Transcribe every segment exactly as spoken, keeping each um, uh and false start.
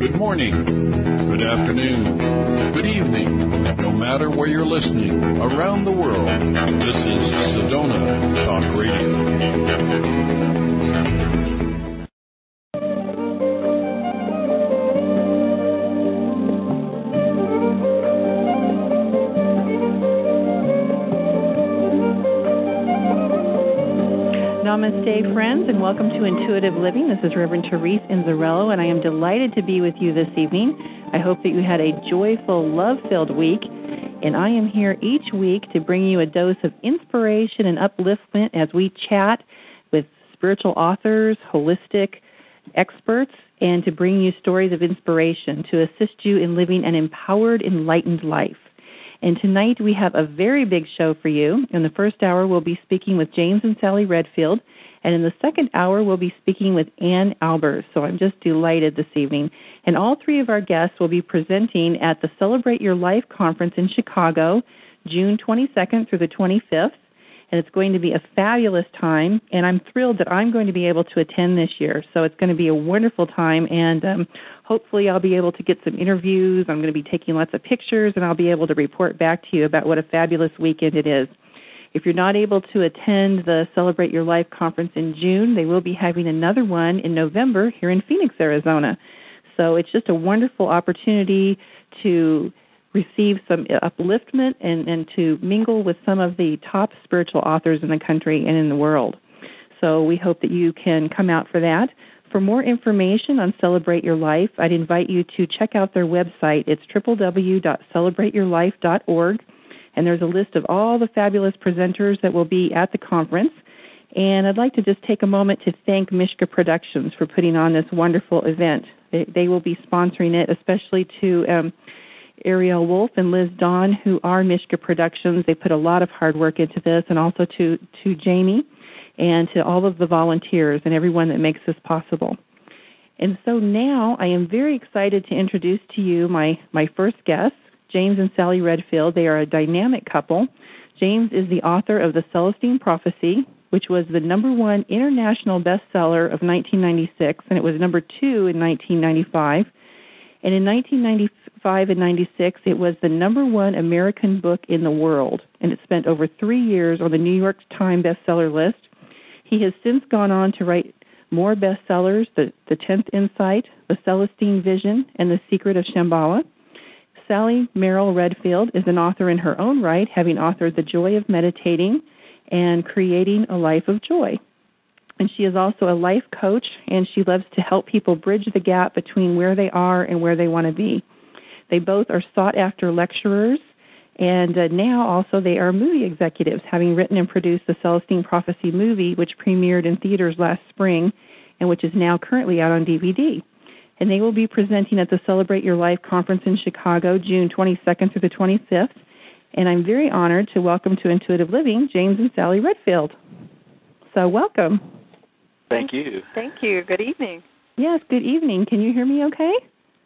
Good morning, good afternoon, good evening, no matter where you're listening around the world. This is Sedona Talk Radio. Namaste, friends, and welcome to Intuitive Living. This is Reverend Therese Inzarello, and I am delighted to be with you this evening. I hope that you had a joyful, love-filled week, and I am here each week to bring you a dose of inspiration and upliftment as we chat with spiritual authors, holistic experts, and to bring you stories of inspiration to assist you in living an empowered, enlightened life. And tonight we have a very big show for you. In the first hour, we'll be speaking with James and Sally Redfield. And in the second hour, we'll be speaking with Ann Albers. So I'm just delighted this evening. And all three of our guests will be presenting at the Celebrate Your Life Conference in Chicago, June twenty-second through the twenty-fifth. And it's going to be a fabulous time. And I'm thrilled that I'm going to be able to attend this year. So it's going to be a wonderful time. And um, hopefully I'll be able to get some interviews. I'm going to be taking lots of pictures, and I'll be able to report back to you about what a fabulous weekend it is. If you're not able to attend the Celebrate Your Life conference in June, they will be having another one in November here in Phoenix, Arizona. So it's just a wonderful opportunity to receive some upliftment and, and to mingle with some of the top spiritual authors in the country and in the world. So we hope that you can come out for that. For more information on Celebrate Your Life, I'd invite you to check out their website. It's w w w dot celebrate your life dot org, and there's a list of all the fabulous presenters that will be at the conference. And I'd like to just take a moment to thank Mishka Productions for putting on this wonderful event. They, they will be sponsoring it, especially to um, Ariel Wolf and Liz Dawn, who are Mishka Productions. They put a lot of hard work into this, and also to, to Jamie and to all of the volunteers and everyone that makes this possible. And so now I am very excited to introduce to you my, my first guests, James and Sally Redfield. They are a dynamic couple. James is the author of The Celestine Prophecy, which was the number one international bestseller of nineteen ninety-six, and it was number two in nineteen ninety-five. And in nineteen ninety-five and ninety-six, it was the number one American book in the world, and it spent over three years on the New York Times bestseller list. He has since gone on to write more bestsellers, The, the Tenth Insight, The Celestine Vision, and The Secret of Shambhala. Sally Merrill Redfield is an author in her own right, having authored The Joy of Meditating and Creating a Life of Joy. And she is also a life coach, and she loves to help people bridge the gap between where they are and where they want to be. They both are sought-after lecturers, and uh, now also they are movie executives, having written and produced the Celestine Prophecy movie, which premiered in theaters last spring and which is now currently out on D V D. And they will be presenting at the Celebrate Your Life conference in Chicago, June twenty-second through the twenty-fifth. And I'm very honored to welcome to Intuitive Living James and Sally Redfield. So welcome. Thank you. Thank you. Good evening. Yes, good evening. Can you hear me okay?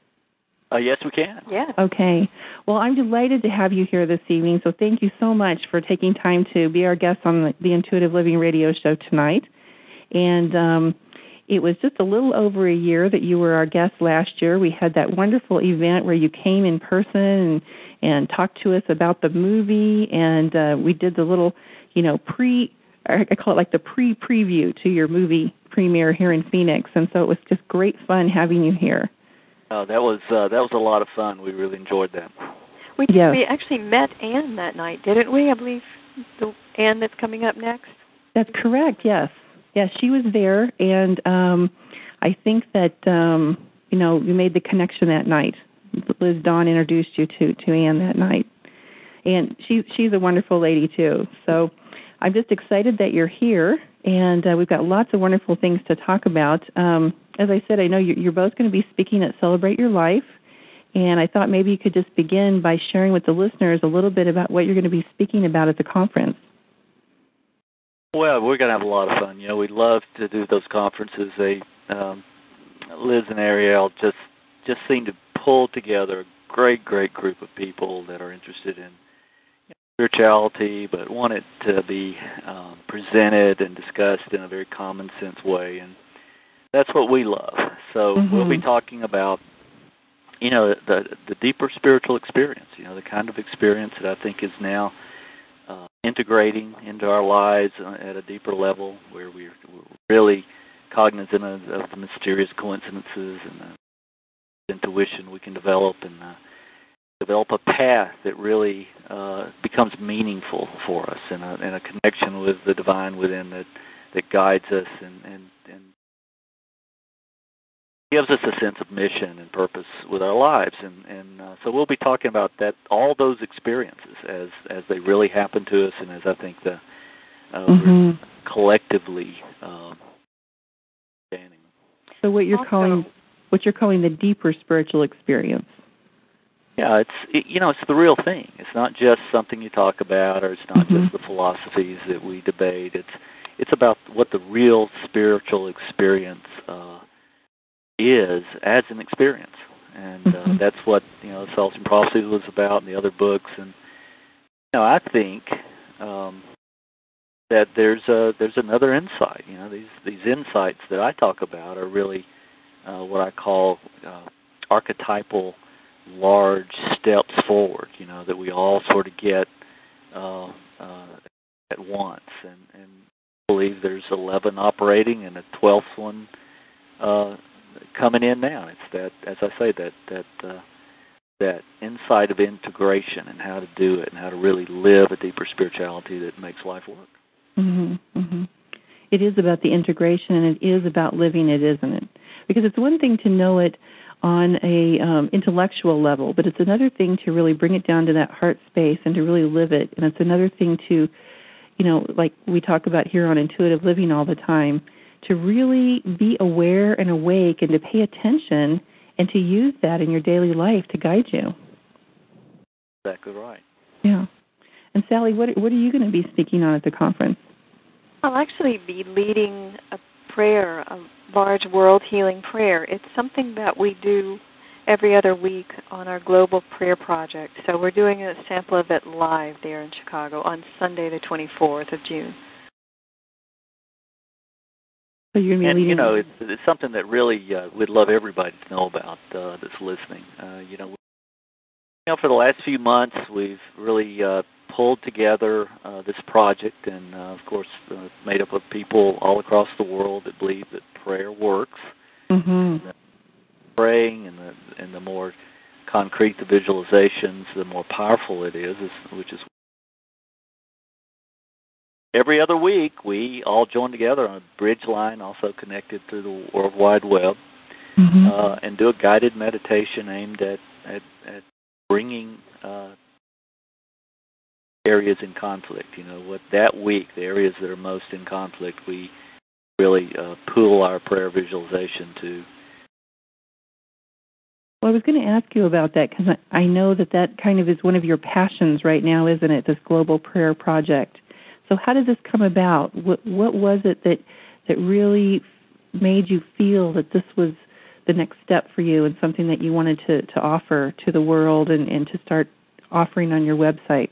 Uh, yes, we can. Yeah. Okay. Well, I'm delighted to have you here this evening, so thank you so much for taking time to be our guest on the, the Intuitive Living radio show tonight. And um, it was just a little over a year that you were our guest last year. We had that wonderful event where you came in person and, and talked to us about the movie, and uh, we did the little, you know, pre, I call it like the pre-preview to your movie premiere here in Phoenix, and so it was just great fun having you here. Oh, that was uh, that was a lot of fun. We really enjoyed that. We yes. we actually met Ann that night, didn't we? I believe the Ann that's coming up next. That's correct. Yes, yes, she was there, and um, I think that um, you know you made the connection that night. Liz Dawn introduced you to to Ann that night, and she she's a wonderful lady too. So I'm just excited that you're here, and uh, we've got lots of wonderful things to talk about. Um, as I said, I know you're, you're both going to be speaking at Celebrate Your Life, and I thought maybe you could just begin by sharing with the listeners a little bit about what you're going to be speaking about at the conference. Well, we're going to have a lot of fun. You know, we love to do those conferences. They, um, Liz and Ariel just just seem to pull together a great, great group of people that are interested in spirituality, but want it to be um, presented and discussed in a very common sense way, and that's what we love. So mm-hmm. we'll be talking about you know, the the deeper spiritual experience, you know, the kind of experience that I think is now uh, integrating into our lives at a deeper level, where we're, we're really cognizant of, of the mysterious coincidences and the intuition we can develop, and uh, develop a path that really uh, becomes meaningful for us, and a, and a connection with the divine within that, that guides us and, and, and gives us a sense of mission and purpose with our lives. And, and uh, so we'll be talking about that, all those experiences as, as they really happen to us, and as I think the uh, mm-hmm. we're collectively um, understanding. So what you're also, calling what you're calling the deeper spiritual experience. Yeah, it's it, you know it's the real thing. It's not just something you talk about, or it's not mm-hmm. just the philosophies that we debate. It's it's about what the real spiritual experience uh, is as an experience, and mm-hmm. uh, that's what you know Solace and Prophecy was about, and the other books. And you know, I think um, that there's a there's another insight. You know, these these insights that I talk about are really uh, what I call uh, archetypal, large steps forward, you know, that we all sort of get uh, uh, at once, and, and I believe there's eleven operating and a twelfth one uh, coming in now. It's that, as I say, that that uh, that insight of integration and how to do it and how to really live a deeper spirituality that makes life work. Mm-hmm, mm-hmm. It is about the integration, and it is about living it, isn't it? Because it's one thing to know it on a um, intellectual level, but it's another thing to really bring it down to that heart space and to really live it. And it's another thing to, you know, like we talk about here on Intuitive Living all the time, to really be aware and awake and to pay attention and to use that in your daily life to guide you. Exactly right. Yeah. And Sally, what what are you going to be speaking on at the conference? I'll actually be leading a prayer, a large world healing prayer. It's something that we do every other week on our Global Prayer Project. So we're doing a sample of it live there in Chicago on Sunday the twenty-fourth of June. So you're going to be and, leading. You know, it's, it's something that really uh, we'd love everybody to know about uh, that's listening. Uh, you know, you know, for the last few months, we've really uh, pulled together uh, this project, and uh, of course, uh, made up of people all across the world that believe that prayer works. Mm-hmm. And that praying, and the and the more concrete the visualizations, the more powerful it is. is which is every other week we all join together on a bridge line, also connected through the World Wide Web, mm-hmm. uh, and do a guided meditation aimed at at, at bringing uh, areas in conflict. You know, what that week, the areas that are most in conflict, we really uh, pool our prayer visualization to. Well, I was going to ask you about that, because I know that that kind of is one of your passions right now, isn't it, this Global Prayer Project? So how did this come about? What, what was it that, that really made you feel that this was the next step for you and something that you wanted to, to offer to the world and, and to start offering on your website?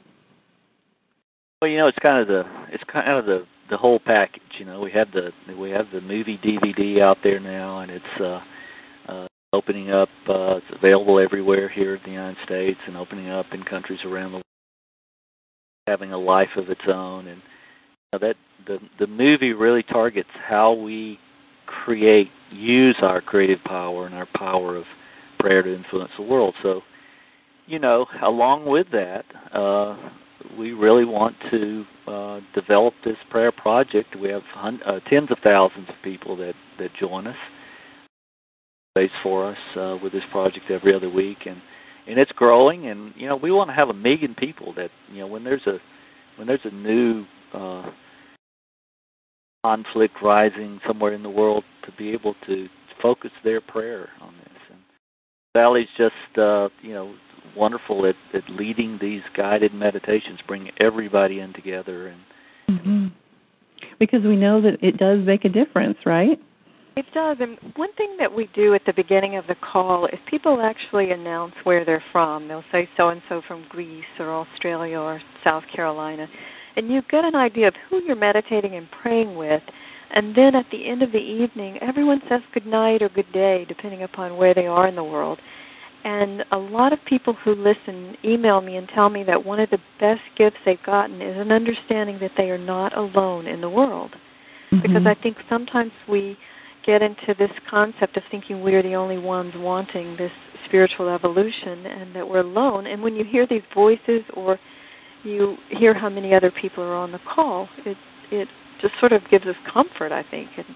Well, you know, it's kind of the it's kind of the, the whole package. You know, we have the we have the movie D V D out there now, and it's uh, uh, opening up. Uh, it's available everywhere here in the United States, and opening up in countries around the world, having a life of its own. And you know, that the the movie really targets how we create, use our creative power and our power of prayer to influence the world. So, you know, along with that, uh, we really want to uh, develop this prayer project. We have hun- uh, tens of thousands of people that, that join us, space for us uh, with this project every other week, and, and it's growing. And you know, we want to have a million people that, you know, when there's a when there's a new uh, conflict rising somewhere in the world, to be able to focus their prayer on this. And Sally's just uh, you know. wonderful at, at leading these guided meditations, bringing everybody in together. And mm-hmm. Because we know that it does make a difference, right? It does. And one thing that we do at the beginning of the call is people actually announce where they're from. They'll say so-and-so from Greece or Australia or South Carolina. And you get an idea of who you're meditating and praying with. And then at the end of the evening, everyone says good night or good day, depending upon where they are in the world. And a lot of people who listen email me and tell me that one of the best gifts they've gotten is an understanding that they are not alone in the world. Mm-hmm. Because I think sometimes we get into this concept of thinking we're the only ones wanting this spiritual evolution and that we're alone. And when you hear these voices or you hear how many other people are on the call, it it just sort of gives us comfort, I think. And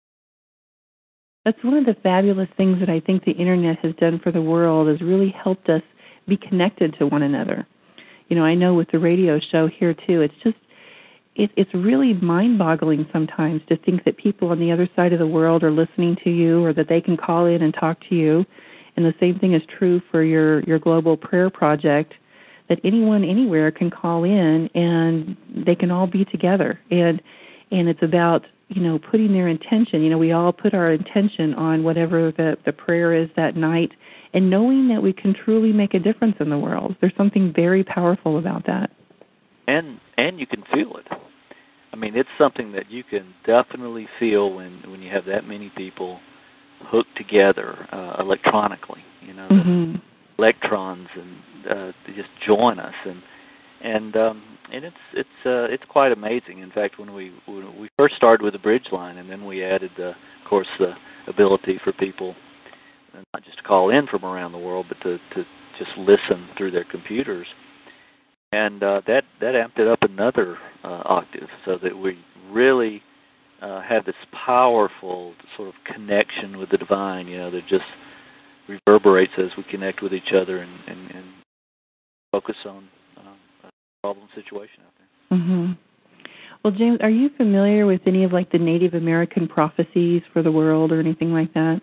that's one of the fabulous things that I think the Internet has done for the world, has really helped us be connected to one another. You know, I know with the radio show here, too, it's just, it, it's really mind-boggling sometimes to think that people on the other side of the world are listening to you or that they can call in and talk to you. And the same thing is true for your, your global prayer project, that anyone anywhere can call in and they can all be together. And and it's about, you know, putting their intention. You know, we all put our intention on whatever the, the prayer is that night, and knowing that we can truly make a difference in the world. There's something very powerful about that. And and you can feel it. I mean, it's something that you can definitely feel when, when you have that many people hooked together uh, electronically. You know, mm-hmm. electrons and uh, they just join us, and and um, and it's it's uh, it's quite amazing. In fact, when we when we first started with the bridge line, and then we added, the, of course, the ability for people not just to call in from around the world, but to, to just listen through their computers, and uh, that that amped it up another uh, octave, so that we really uh, have this powerful sort of connection with the divine. You know, that just reverberates as we connect with each other and, and, and focus on uh, a problem situation out there. Mm-hmm. Well, James, are you familiar with any of like the Native American prophecies for the world or anything like that?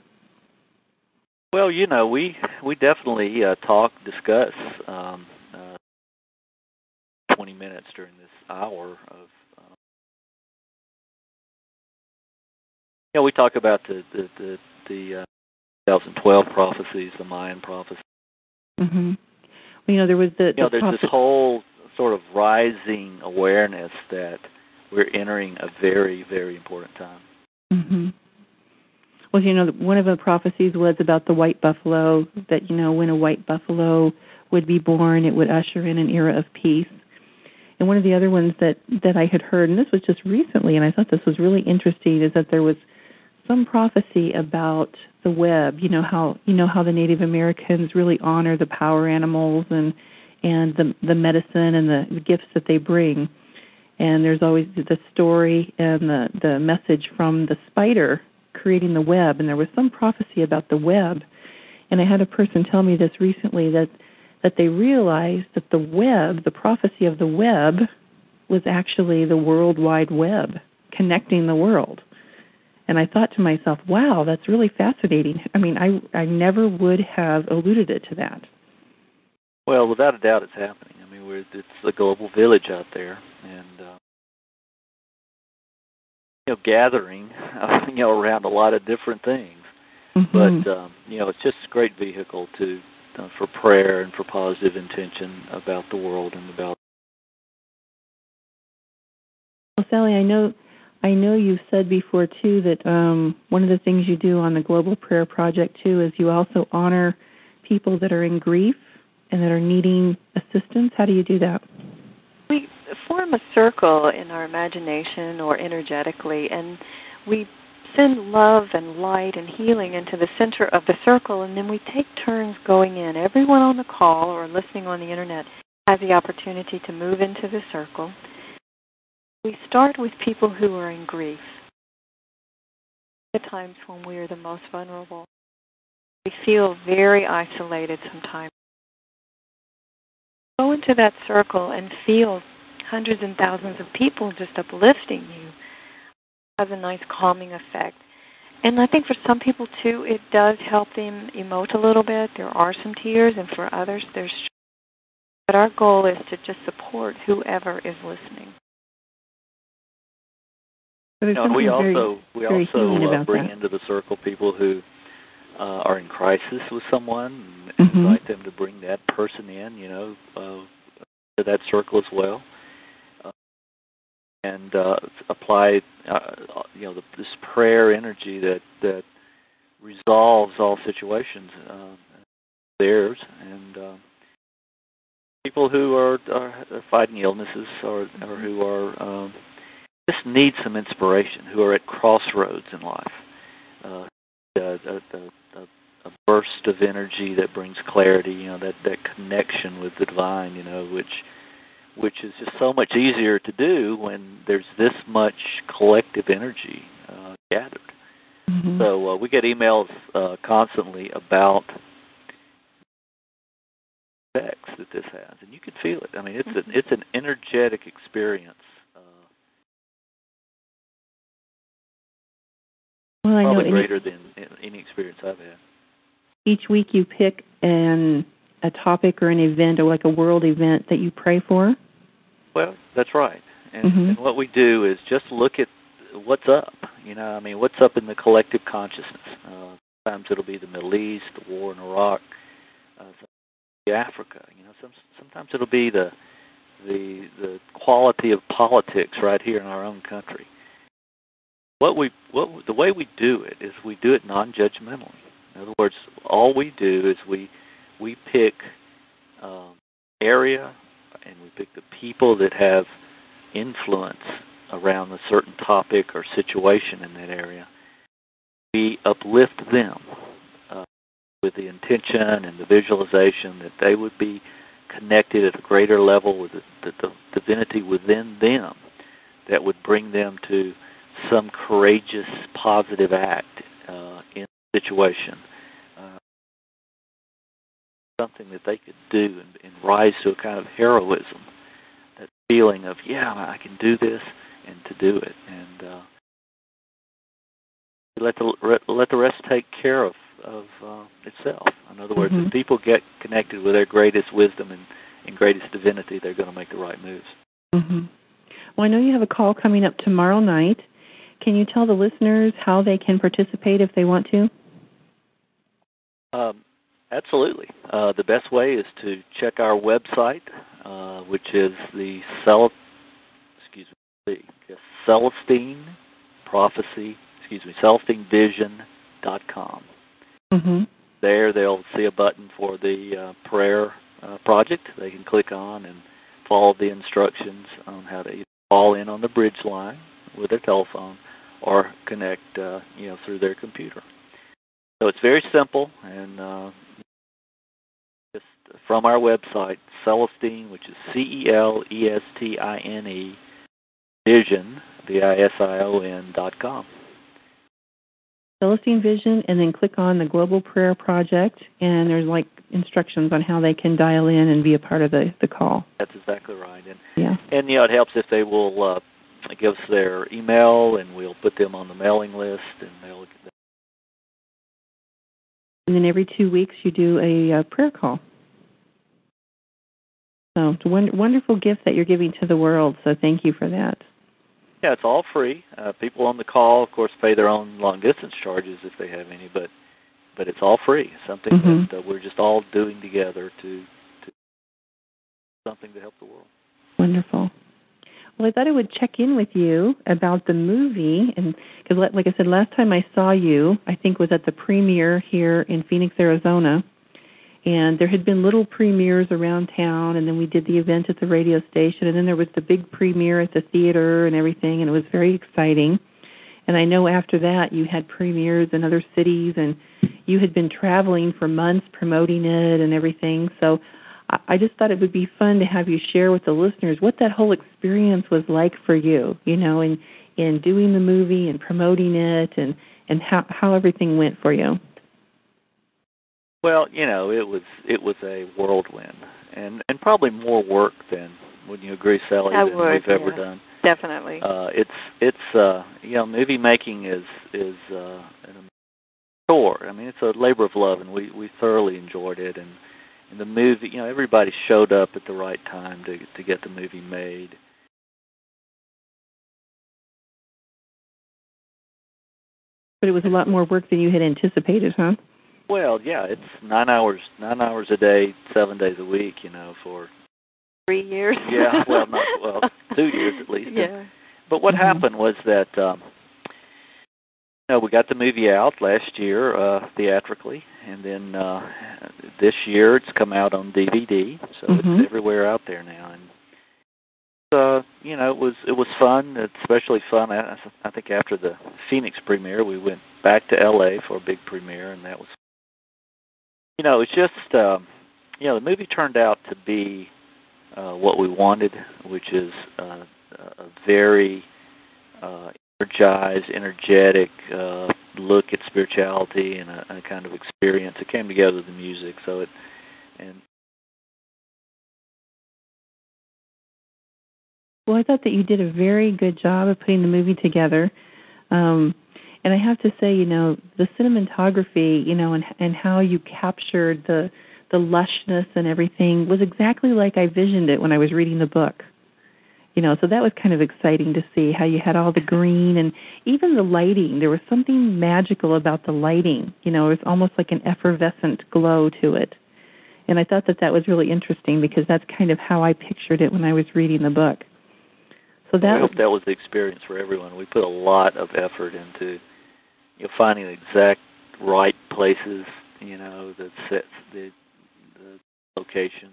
Well, you know, we we definitely uh, talk, discuss um, uh, twenty minutes during this hour of. Uh, you know, we talk about the the the, the uh, twenty twelve prophecies, the Mayan prophecies. Mm-hmm. Well, you know, there was the. You know, the there's prophet- this whole sort of rising awareness that we're entering a very, very important time. Mm-hmm. Well, you know, one of the prophecies was about the white buffalo, that, you know, when a white buffalo would be born, it would usher in an era of peace. And one of the other ones that, that I had heard, and this was just recently, and I thought this was really interesting, is that there was some prophecy about the web. You know how you know how the Native Americans really honor the power animals and and the the medicine and the, the gifts that they bring. And there's always the story and the, the message from the spider creating the web. And there was some prophecy about the web. And I had a person tell me this recently, that that they realized that the web, the prophecy of the web, was actually the World Wide Web, connecting the world. And I thought to myself, wow, that's really fascinating. I mean, I I never would have alluded it to that. Well, without a doubt, it's happening. I mean, we're, it's a global village out there, and uh, you know, gathering, uh, you know, around a lot of different things. Mm-hmm. But um, you know, it's just a great vehicle to uh, for prayer and for positive intention about the world and about. Well, Sally, I know. I know you've said before, too, that um, one of the things you do on the Global Prayer Project, too, is you also honor people that are in grief and that are needing assistance. How do you do that? We form a circle in our imagination or energetically, and we send love and light and healing into the center of the circle, and then we take turns going in. Everyone on the call or listening on the Internet has the opportunity to move into the circle. We start with people who are in grief. At times when we are the most vulnerable, we feel very isolated sometimes. Go into that circle and feel hundreds and thousands of people just uplifting you. It has a nice calming effect. And I think for some people, too, it does help them emote a little bit. There are some tears, and for others, there's. But our goal is to just support whoever is listening. You know, and we also we very also uh, bring that. into the circle people who uh, are in crisis with someone, and mm-hmm. invite them to bring that person in, you know, uh, to that circle as well, uh, and uh, apply, uh, you know, the, this prayer energy that that resolves all situations. Uh, theirs, and uh, people who are, are fighting illnesses or, or who are um, just need some inspiration, who are at crossroads in life. Uh, a, a, a, a burst of energy that brings clarity, you know, that, that connection with the divine, you know, which which is just so much easier to do when there's this much collective energy uh, gathered. Mm-hmm. So uh, we get emails uh, constantly about the effects that this has, and you can feel it. I mean, it's an it's an energetic experience. Uh, well, I probably know greater any, than any experience I've had. Each week you pick an a topic or an event, or like a world event that you pray for? Well, that's right. And, mm-hmm. and what we do is just look at what's up. You know, I mean, what's up in the collective consciousness. Uh, sometimes it'll be the Middle East, the war in Iraq, uh, Africa. You know, some, sometimes it'll be the the the quality of politics right here in our own country. What we what the way we do it is we do it non-judgmentally. In other words, all we do is we we pick um, area, and we pick the people that have influence around a certain topic or situation in that area. We uplift them uh, with the intention and the visualization that they would be connected at a greater level with the, the, the divinity within them that would bring them to some courageous, positive act uh, in the situation. Something that they could do and, and rise to a kind of heroism, that feeling of, yeah, I can do this, and to do it. And uh, let the let the rest take care of, of uh, itself. In other words, mm-hmm. if people get connected with their greatest wisdom and, and greatest divinity, they're going to make the right moves. Mm-hmm. Well, I know you have a call coming up tomorrow night. Can you tell the listeners how they can participate if they want to? Um, Absolutely. Uh, the best way is to check our website, uh, which is the Cel- excuse me, the Celestine Prophecy, excuse me, Celestine Vision dot com. Mm-hmm. There, they'll see a button for the uh, prayer uh, project. They can click on and follow the instructions on how to either call in on the bridge line with their telephone or connect, uh, you know, through their computer. So it's very simple, and uh, just from our website, Celestine, which is C E L E S T I N E, Vision, V I S I O N, dot com. Celestine Vision, and then click on the Global Prayer Project, and there's like instructions on how they can dial in and be a part of the, the call. That's exactly right. And, yeah. And, you know, it helps if they will uh, give us their email, and we'll put them on the mailing list, and they'll... And then every two weeks you do a uh, prayer call. So it's a won- wonderful gift that you're giving to the world, so thank you for that. Yeah, it's all free. Uh, people on the call, of course, pay their own long-distance charges if they have any, but but it's all free. Something mm-hmm. that uh, we're just all doing together to, to something to help the world. Wonderful. Well, I thought I would check in with you about the movie, and because, like I said, last time I saw you, I think was at the premiere here in Phoenix, Arizona, and there had been little premieres around town, and then we did the event at the radio station, and then there was the big premiere at the theater and everything, and it was very exciting. And I know after that you had premieres in other cities, and you had been traveling for months promoting it and everything, so I just thought it would be fun to have you share with the listeners what that whole experience was like for you, you know, in, in doing the movie and promoting it, and, and how, how everything went for you. Well, you know, it was it was a whirlwind, and, and probably more work than, wouldn't you agree, Sally, I than would, we've ever yeah, done. Definitely. Uh, it's it's uh, you know, movie making is is uh, an chore. I mean, it's a labor of love, and we, we thoroughly enjoyed it. And, and the movie, you know, everybody showed up at the right time to to get the movie made. But it was a lot more work than you had anticipated, huh? Well, yeah, it's nine hours, nine hours a day, seven days a week. You know, for three years. Yeah, well, not well, two years at least. Yeah. But what mm-hmm. happened was that um, No, we got the movie out last year uh, theatrically, and then uh, this year it's come out on D V D, so mm-hmm. it's everywhere out there now. And uh, you know, it was it was fun, especially fun. I, I think after the Phoenix premiere, we went back to L A for a big premiere, and that was, you know, it's just, uh, you know, the movie turned out to be uh, what we wanted, which is uh, a very uh, energized, energetic uh, look at spirituality and a, a kind of experience. It came together with the music, so it and. Well, I thought that you did a very good job of putting the movie together, um, and I have to say, you know, the cinematography, you know, and and how you captured the the lushness and everything was exactly like I visioned it when I was reading the book. You know, so that was kind of exciting to see how you had all the green and even the lighting. There was something magical about the lighting. You know, it was almost like an effervescent glow to it. And I thought that that was really interesting because that's kind of how I pictured it when I was reading the book. So that I hope that was the experience for everyone. We put a lot of effort into, you know, finding the exact right places, you know, the sets, the, the locations.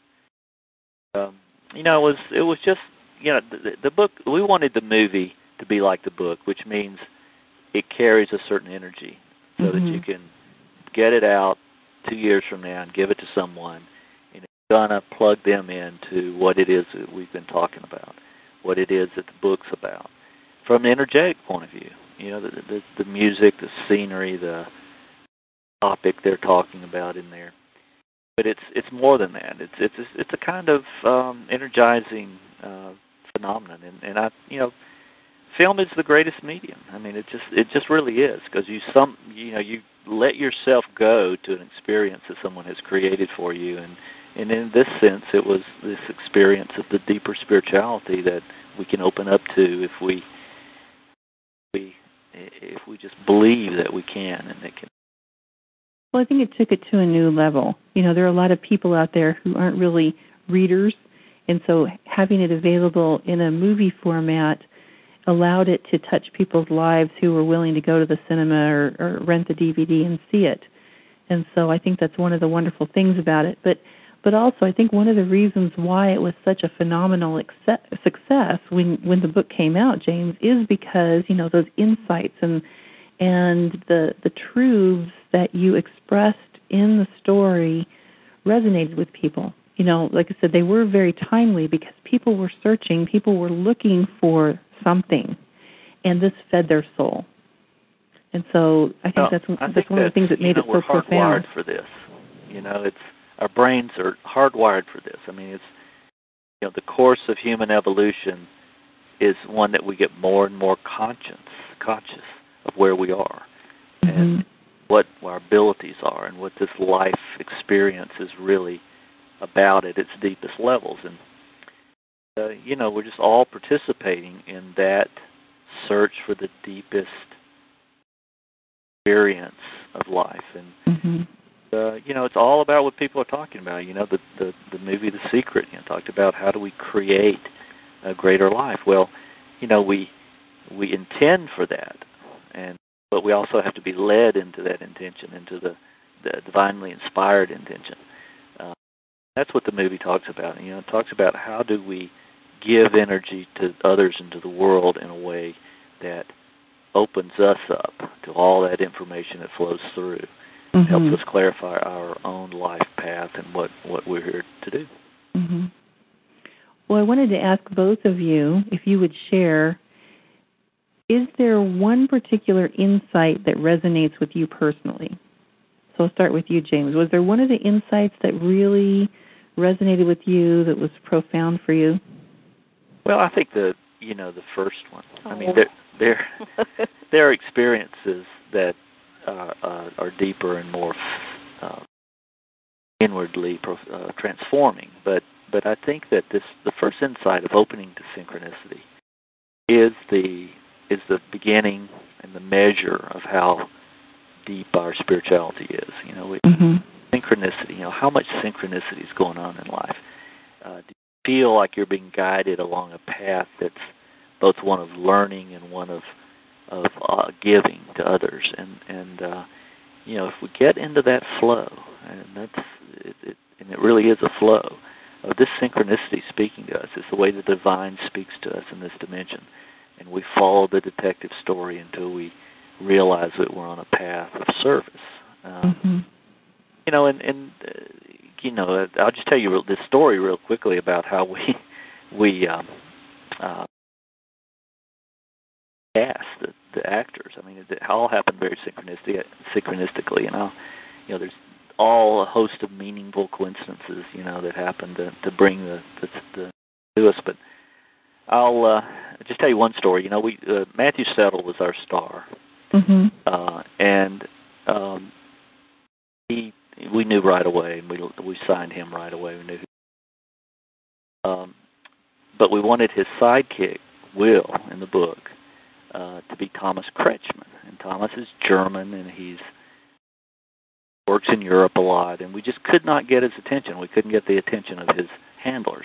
Um, you know, it was it was just, you know, the, the book. We wanted the movie to be like the book, which means it carries a certain energy, so mm-hmm. that you can get it out two years from now and give it to someone, and it's gonna plug them into what it is that we've been talking about, what it is that the book's about, from an energetic point of view. You know, the, the, the music, the scenery, the topic they're talking about in there. But it's it's more than that. It's it's it's a kind of um, energizing uh, phenomenon, and, and I you know, film is the greatest medium. I mean, it just it just really is, because you some you know you let yourself go to an experience that someone has created for you, and. And in this sense, it was this experience of the deeper spirituality that we can open up to if we, we, if we just believe that we can, and it can. Well, I think it took it to a new level. You know, there are a lot of people out there who aren't really readers, and so having it available in a movie format allowed it to touch people's lives who were willing to go to the cinema or, or rent the D V D and see it. And so I think that's one of the wonderful things about it. But But also, I think one of the reasons why it was such a phenomenal success when, when the book came out, James, is because, you know, those insights and and the the truths that you expressed in the story resonated with people. You know, like I said, they were very timely because people were searching, people were looking for something, and this fed their soul. And so I think well, that's, I that's think one of the things that made you know, it so we're profound. Hardwired for this. You know, it's our brains are hardwired for this. I mean, it's, you know, the course of human evolution is one that we get more and more conscious, conscious of where we are, mm-hmm. and what our abilities are, and what this life experience is really about at its deepest levels. And uh, you know, we're just all participating in that search for the deepest experience of life. And mm-hmm. Uh, you know, it's all about what people are talking about. You know, the, the, the movie The Secret, you know, talked about how do we create a greater life. Well, you know, we we intend for that, and but we also have to be led into that intention, into the, the divinely inspired intention. Uh, that's what the movie talks about. You know, it talks about how do we give energy to others and to the world in a way that opens us up to all that information that flows through. Mm-hmm. Helps us clarify our own life path and what, what we're here to do. Mm-hmm. Well, I wanted to ask both of you if you would share, is there one particular insight that resonates with you personally? So I'll start with you, James. Was there one of the insights that really resonated with you, that was profound for you? Well, I think the, you know, the first one. Oh. I mean, there, there, there are experiences that Uh, uh, are deeper and more uh, inwardly pro- uh, transforming. But but I think that this the first insight of opening to synchronicity is the is the beginning and the measure of how deep our spirituality is. You know, we, mm-hmm. synchronicity. You know, how much synchronicity is going on in life? Uh, do you feel like you're being guided along a path that's both one of learning and one of of uh, giving to others, and and uh, you know, if we get into that flow, and that's it, it, and it really is a flow of this synchronicity speaking to us. It's the way the divine speaks to us in this dimension, and we follow the detective story until we realize that we're on a path of service. Um, mm-hmm. You know, and, and uh, you know, I'll just tell you this story real quickly about how we we um, uh, cast the, the actors. I mean, it, it all happened very synchronistic, synchronistically. You know, you know, there's all a host of meaningful coincidences, you know, that happened to, to bring the, the, the to us. But I'll uh, just tell you one story. You know, we uh, Matthew Settle was our star, mm-hmm. uh, and um, he. We knew right away, and we we signed him right away. We knew, who, um, but we wanted his sidekick, Will, in the book, uh, to be Thomas Kretschmann. And Thomas is German, and he's works in Europe a lot. And we just could not get his attention. We couldn't get the attention of his handlers.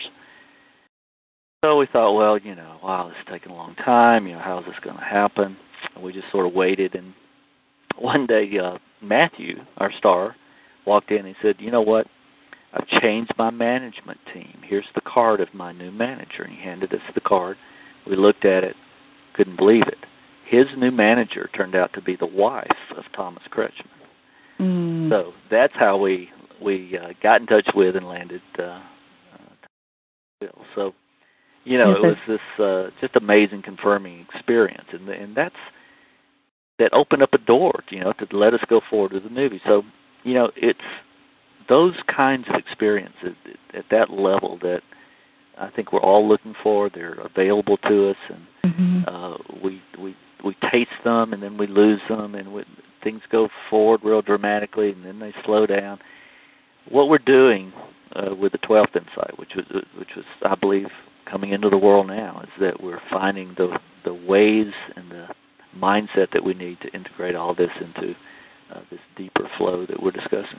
So we thought, well, you know, wow, this is taking a long time. You know, how is this going to happen? And we just sort of waited. And one day, uh, Matthew, our star, walked in and he said, you know what, I've changed my management team. Here's the card of my new manager. And he handed us the card. We looked at it, couldn't believe it. His new manager turned out to be the wife of Thomas Kretschmann. Mm. So that's how we we uh, got in touch with and landed uh, uh, Bill. So, you know, yes, it was this uh, just amazing confirming experience. And, and that's that opened up a door, you know, to let us go forward with the movie. So, you know, it's those kinds of experiences at that level that I think we're all looking for. They're available to us, and mm-hmm. uh, we we we taste them, and then we lose them, and we, things go forward real dramatically, and then they slow down. What we're doing uh, with the twelfth Insight, which was which was I believe coming into the world now, is that we're finding the the ways and the mindset that we need to integrate all this into Uh, this deeper flow that we're discussing.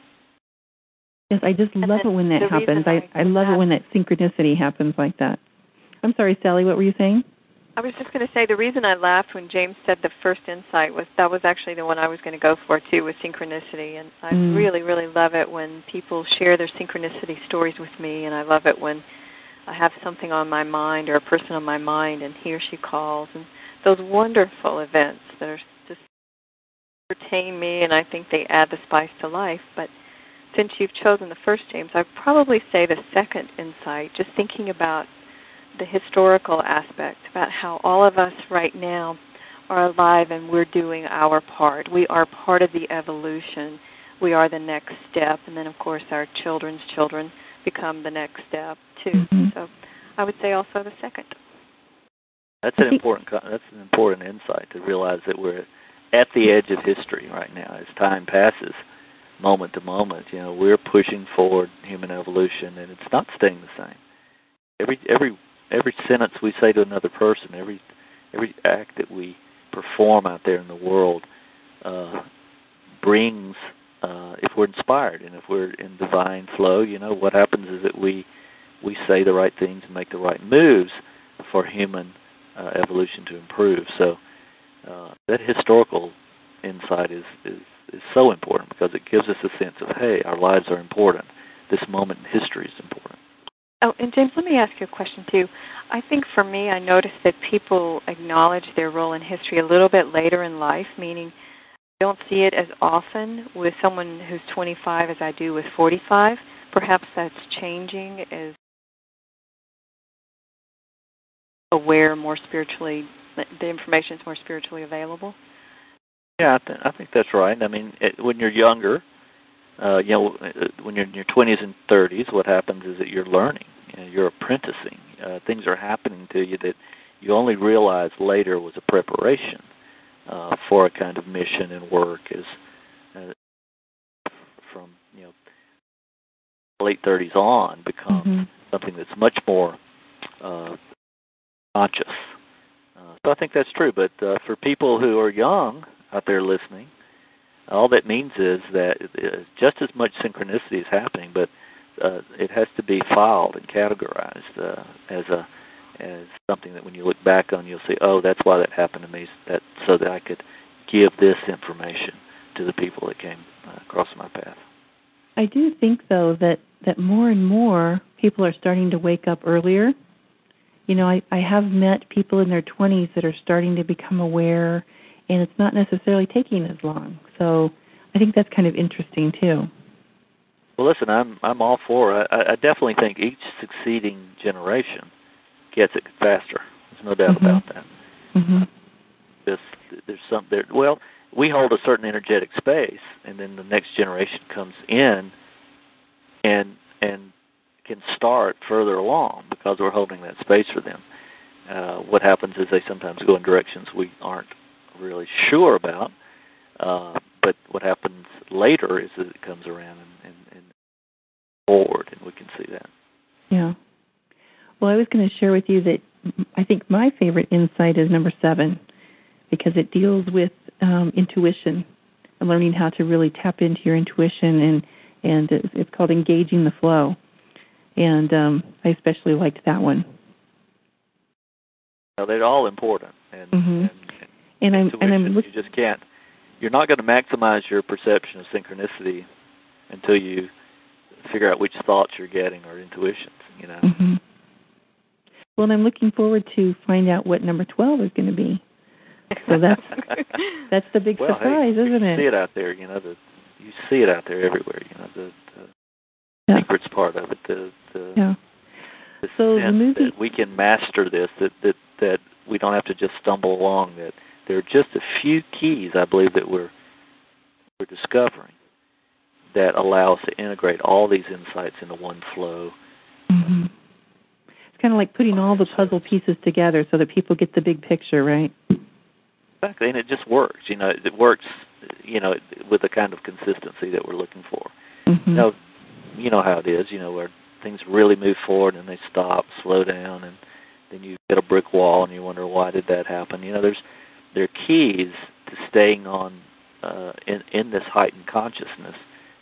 Yes, I just love it when that happens. I, I love it when that synchronicity happens like that. I'm sorry, Sally, what were you saying? I was just going to say the reason I laughed when James said the first insight was that was actually the one I was going to go for, too, with synchronicity. And I mm. really, really love it when people share their synchronicity stories with me, and I love it when I have something on my mind or a person on my mind and he or she calls. And those wonderful events that are just entertain me, and I think they add the spice to life. But since you've chosen the first, James, I'd probably say the second insight, just thinking about the historical aspect, about how all of us right now are alive and we're doing our part. We are part of the evolution. We are the next step. And then, of course, our children's children become the next step, too. Mm-hmm. So I would say also the second. That's an important that's an important insight, to realize that we're at the edge of history right now. As time passes, moment to moment, you know, we're pushing forward human evolution, and it's not staying the same. Every every every sentence we say to another person, every every act that we perform out there in the world, uh, brings, uh, if we're inspired and if we're in divine flow, you know, what happens is that we we say the right things and make the right moves for human uh, evolution to improve. So uh, that historical insight is, is, is so important, because it gives us a sense of, hey, our lives are important. This moment in history is important. Oh, and James, let me ask you a question, too. I think for me, I noticed that people acknowledge their role in history a little bit later in life, meaning I don't see it as often with someone who's twenty-five as I do with forty-five. Perhaps that's changing as aware, more spiritually, the information is more spiritually available. Yeah, I, th- I think that's right. I mean, it, when you're younger, uh, you know, when you're in your twenties and thirties, what happens is that you're learning, you know, you're apprenticing. Uh, things are happening to you that you only realize later was a preparation uh, for a kind of mission and work. As uh, from you know late thirties on, becomes mm-hmm. something that's much more uh, conscious. Uh, so I think that's true. But uh, for people who are young out there listening, all that means is that just as much synchronicity is happening, but uh, it has to be filed and categorized uh, as a as something that when you look back on, you'll say, oh, that's why that happened to me, that so that I could give this information to the people that came uh, across my path. I do think, though, that, that more and more people are starting to wake up earlier. You know, I, I have met people in their twenties that are starting to become aware, and it's not necessarily taking as long. So I think that's kind of interesting, too. Well, listen, I'm I'm all for it. I, I definitely think each succeeding generation gets it faster. There's no doubt mm-hmm. about that. Mm-hmm. There's, there's some there. Well, we hold a certain energetic space, and then the next generation comes in and and can start further along because we're holding that space for them. Uh, what happens is they sometimes go in directions we aren't really sure about, uh, but what happens later is that it comes around and, and, and forward, and we can see that. Yeah. Well, I was going to share with you that I think my favorite insight is number seven, because it deals with um, intuition and learning how to really tap into your intuition, and, and it's, it's called Engaging the Flow. And um, I especially liked that one. Now, they're all important, and, mm-hmm. and, and, and I'm, and I'm look- you just can't. You're not going to maximize your perception of synchronicity until you figure out which thoughts you're getting or intuitions. You know. Mm-hmm. Well, and I'm looking forward to find out what number twelve is going to be. So that's that's the big well, surprise, hey, isn't you it? See it out there, you know. The you see it out there everywhere. You know, the, the yeah. secret's part of it. The, the, yeah. the so sense the movie that we can master this. That that that we don't have to just stumble along. That there are just a few keys, I believe, that we're we're discovering that allow us to integrate all these insights into one flow. Mm-hmm. It's kind of like putting all the puzzle pieces together so that people get the big picture, right? Exactly, and it just works. You know, it works. You know, with the kind of consistency that we're looking for. Mm-hmm. You know, you know how it is. You know, where things really move forward and they stop, slow down, and then you hit a brick wall and you wonder why did that happen. You know, there's there are keys to staying on uh, in in this heightened consciousness,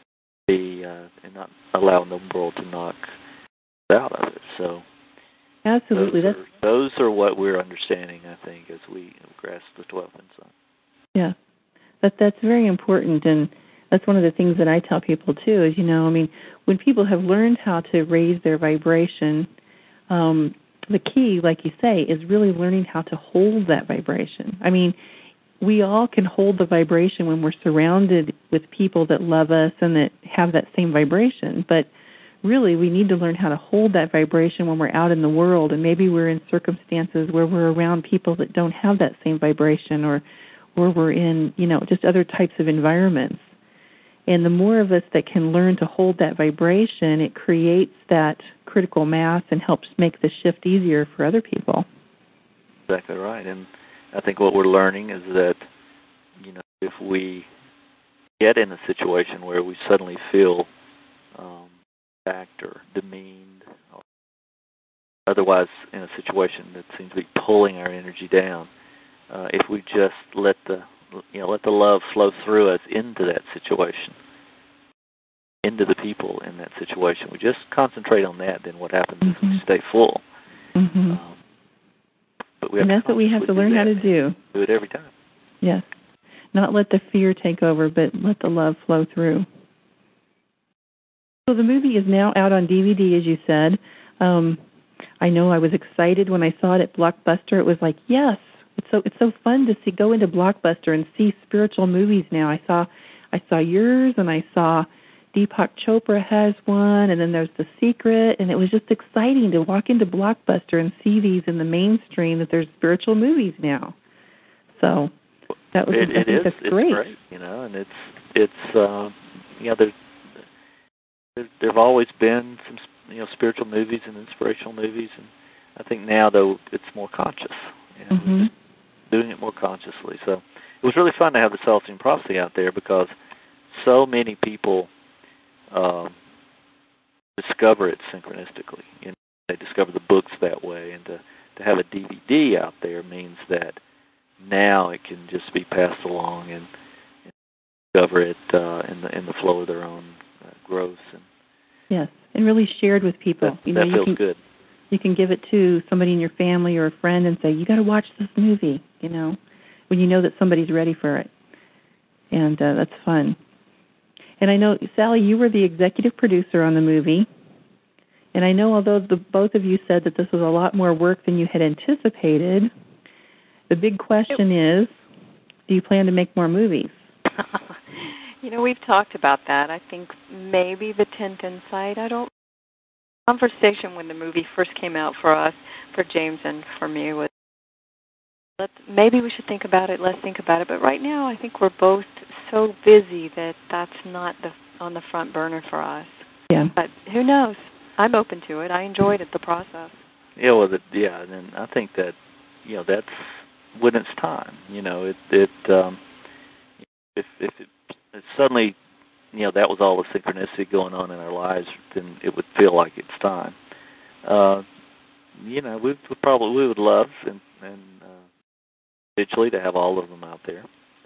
be uh, and not allowing the world to knock us out of it. So. Absolutely, those that's are, those are what we're understanding, I think, as we grasp the twelfth insight. Yeah, that that's very important, and that's one of the things that I tell people too. Is you know, I mean, when people have learned how to raise their vibration, um, the key, like you say, is really learning how to hold that vibration. I mean, we all can hold the vibration when we're surrounded with people that love us and that have that same vibration, but really, we need to learn how to hold that vibration when we're out in the world, and maybe we're in circumstances where we're around people that don't have that same vibration, or or we're in, you know, just other types of environments. And the more of us that can learn to hold that vibration, it creates that critical mass and helps make the shift easier for other people. Exactly right. And I think what we're learning is that, you know, if we get in a situation where we suddenly feel um, attacked or demeaned, or otherwise in a situation that seems to be pulling our energy down, uh, if we just let the you know let the love flow through us into that situation, into the people in that situation, we just concentrate on that. Then what happens mm-hmm. is we stay full. Mm-hmm. Um, but we and have that's what we have to learn how to do. Do it every time. Yes, not let the fear take over, but let the love flow through. So the movie is now out on D V D, as you said. Um, I know I was excited when I saw it at Blockbuster. It was like, yes, it's so it's so fun to see go into Blockbuster and see spiritual movies now. I saw I saw yours, and I saw Deepak Chopra has one, and then there's The Secret, and it was just exciting to walk into Blockbuster and see these in the mainstream, that there's spiritual movies now. So that was it, I it think is that's it's great. great, you know, and it's it's uh, you know there's There, there have always been some, you know, spiritual movies and inspirational movies, and I think now, though, it's more conscious. You know, mm-hmm. we're just doing it more consciously. So it was really fun to have the Celestine Prophecy out there, because so many people um, discover it synchronistically. You know, they discover the books that way, and to, to have a D V D out there means that now it can just be passed along and, and discover it uh, in the in the flow of their own Uh, growth and yes, and really shared with people. That, you know, that you feels can, good. You can give it to somebody in your family or a friend and say, you got to watch this movie, you know, when you know that somebody's ready for it. And uh, that's fun. And I know, Sally, you were the executive producer on the movie. And I know although the, both of you said that this was a lot more work than you had anticipated, the big question is, do you plan to make more movies? You know, we've talked about that. I think maybe the tenth Insight, I don't conversation when the movie first came out for us, for James and for me, was let's, maybe we should think about it, let's think about it. But right now I think we're both so busy that that's not the, on the front burner for us. Yeah. But who knows? I'm open to it. I enjoyed it, the process. Yeah, well, the, yeah, and I think that, you know, that's when it's time. You know, it, it um, if, if it, it suddenly, you know, that was all the synchronicity going on in our lives, then it would feel like it's time. Uh, you know, we would probably we would love and, and uh, eventually to have all of them out there.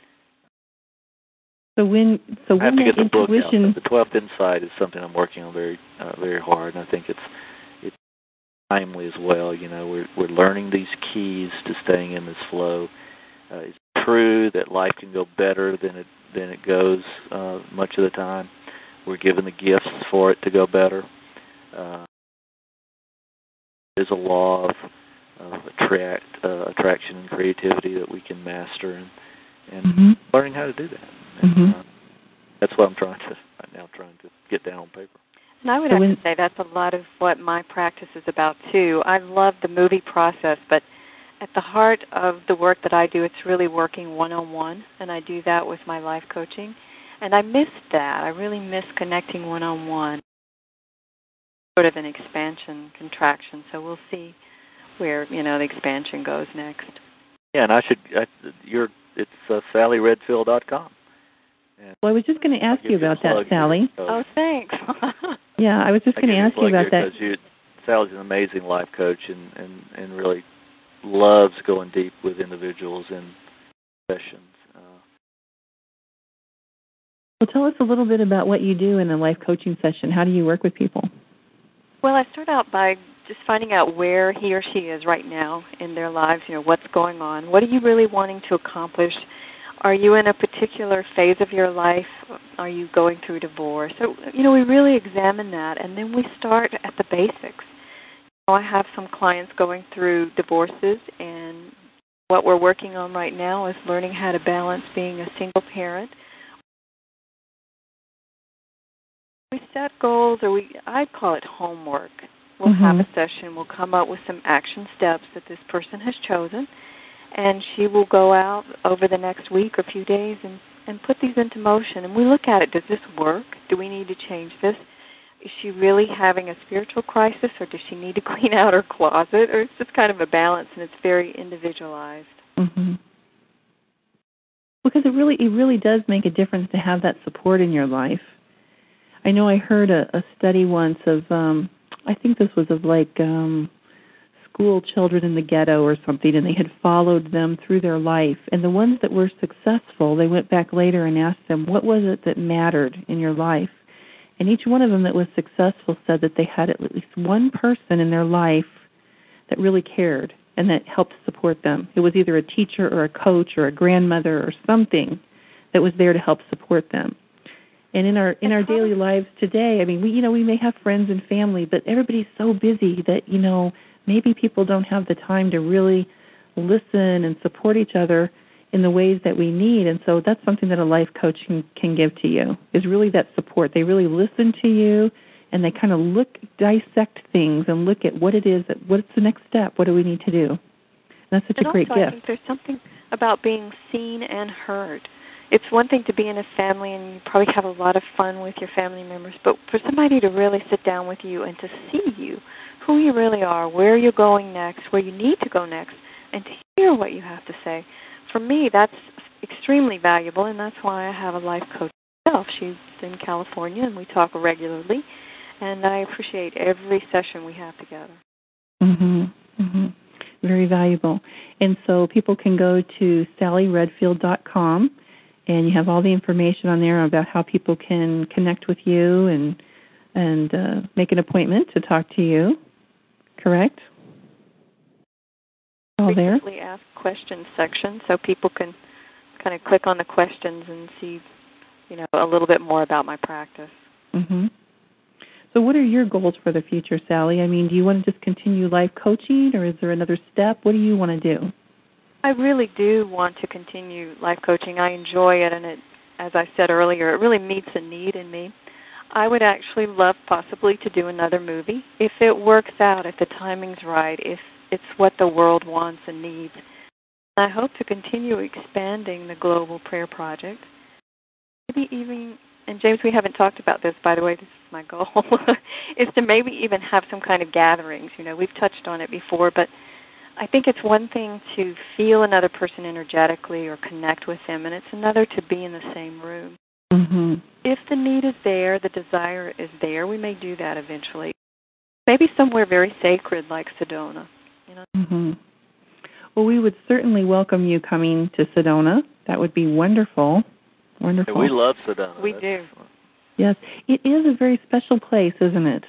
So when so I have when to get the intuition... book out. The twelfth Insight is something I'm working on very uh, very hard, and I think it's it's timely as well. You know, we're we're learning these keys to staying in this flow. Uh, it's true that life can go better than it than it goes uh, much of the time. We're given the gifts for it to go better. Uh, there's a law of, of attract, uh, attraction and creativity that we can master, and, and mm-hmm. learning how to do that. And, mm-hmm. uh, that's what I'm trying to right now, trying to get down on paper. And I would so have when, to say that's a lot of what my practice is about too. I love the movie process, but at the heart of the work that I do, it's really working one-on-one, and I do that with my life coaching. And I miss that. I really miss connecting one-on-one, sort of an expansion, contraction. So we'll see where, you know, the expansion goes next. Yeah, and I should, I, you're, it's uh, Sally Redfield dot com. Well, I was just going to ask you about that, Sally. Here, oh, thanks. Yeah, I was just going to ask you about that. You, Sally's an amazing life coach and, and, and really loves going deep with individuals in sessions. Uh, well, tell us a little bit about what you do in a life coaching session. How do you work with people? Well, I start out by just finding out where he or she is right now in their lives, you know, what's going on. What are you really wanting to accomplish? Are you in a particular phase of your life? Are you going through divorce? So, you know, we really examine that, and then we start at the basics. I have some clients going through divorces, and what we're working on right now is learning how to balance being a single parent. We set goals, or we I call it homework. We'll mm-hmm. have a session. We'll come up with some action steps that this person has chosen, and she will go out over the next week or few days and, and put these into motion. And we look at it. Does this work? Do we need to change this? Is she really having a spiritual crisis, or does she need to clean out her closet? Or it's just kind of a balance, and it's very individualized. Mm-hmm. Because it really, it really does make a difference to have that support in your life. I know I heard a, a study once of, um, I think this was of like um, school children in the ghetto or something, and they had followed them through their life. And the ones that were successful, they went back later and asked them, what was it that mattered in your life? And each one of them that was successful said that they had at least one person in their life that really cared and that helped support them. It was either a teacher or a coach or a grandmother or something that was there to help support them. And in our in our daily lives today, I mean, we you know we may have friends and family, but everybody's so busy that you know maybe people don't have the time to really listen and support each other in the ways that we need. And so that's something that a life coach can, can give to you, is really that support. They really listen to you, and they kind of look, dissect things and look at what it is, that what's the next step, what do we need to do. And that's such and a great also, gift. I think there's something about being seen and heard. It's one thing to be in a family, and you probably have a lot of fun with your family members, but for somebody to really sit down with you and to see you, who you really are, where you're going next, where you need to go next, and to hear what you have to say, for me, that's extremely valuable, and that's why I have a life coach myself. She's in California, and we talk regularly, and I appreciate every session we have together. Mm-hmm. Mm-hmm. Very valuable. And so people can go to Sally Redfield dot com, and you have all the information on there about how people can connect with you and and uh, make an appointment to talk to you. correct? All there? Frequently asked questions section, so people can kind of click on the questions and see, you know, a little bit more about my practice. Mm-hmm. So what are your goals for the future, Sally? I mean, do you want to just continue life coaching, or is there another step? What do you want to do? I really do want to continue life coaching. I enjoy it, and it, as I said earlier, it really meets a need in me. I would actually love possibly to do another movie if it works out, if the timing's right, if it's what the world wants and needs. I hope to continue expanding the Global Prayer Project. Maybe even, and James, we haven't talked about this, by the way, this is my goal, is to maybe even have some kind of gatherings. You know, we've touched on it before, but I think it's one thing to feel another person energetically or connect with them, and it's another to be in the same room. Mm-hmm. If the need is there, the desire is there, we may do that eventually. Maybe somewhere very sacred like Sedona. You know? Mm-hmm. Well, we would certainly welcome you coming to Sedona. That would be wonderful. Wonderful. Yeah, we love Sedona. We That's do. Fun. Yes. It is a very special place, isn't it?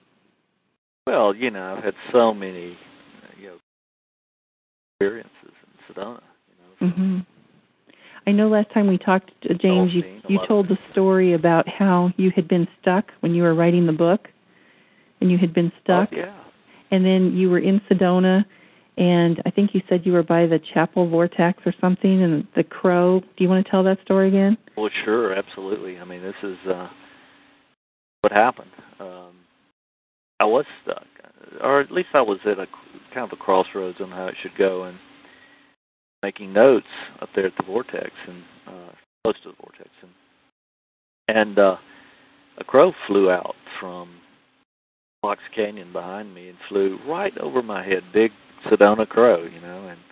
Well, you know, I've had so many, you know, experiences in Sedona. You know, Mm-hmm. I know last time we talked, uh, James, you, you told the story about how you had been stuck when you were writing the book, and you had been stuck. Oh, yeah. And then you were in Sedona, and I think you said you were by the Chapel Vortex or something, and the Crow. Do you want to tell that story again? Well, sure, absolutely. I mean, this is uh, what happened. Um, I was stuck, or at least I was at a kind of a crossroads on how it should go, and making notes up there at the Vortex and uh, close to the Vortex, and and uh, a crow flew out from Fox Canyon behind me and flew right over my head, big Sedona crow, you know, and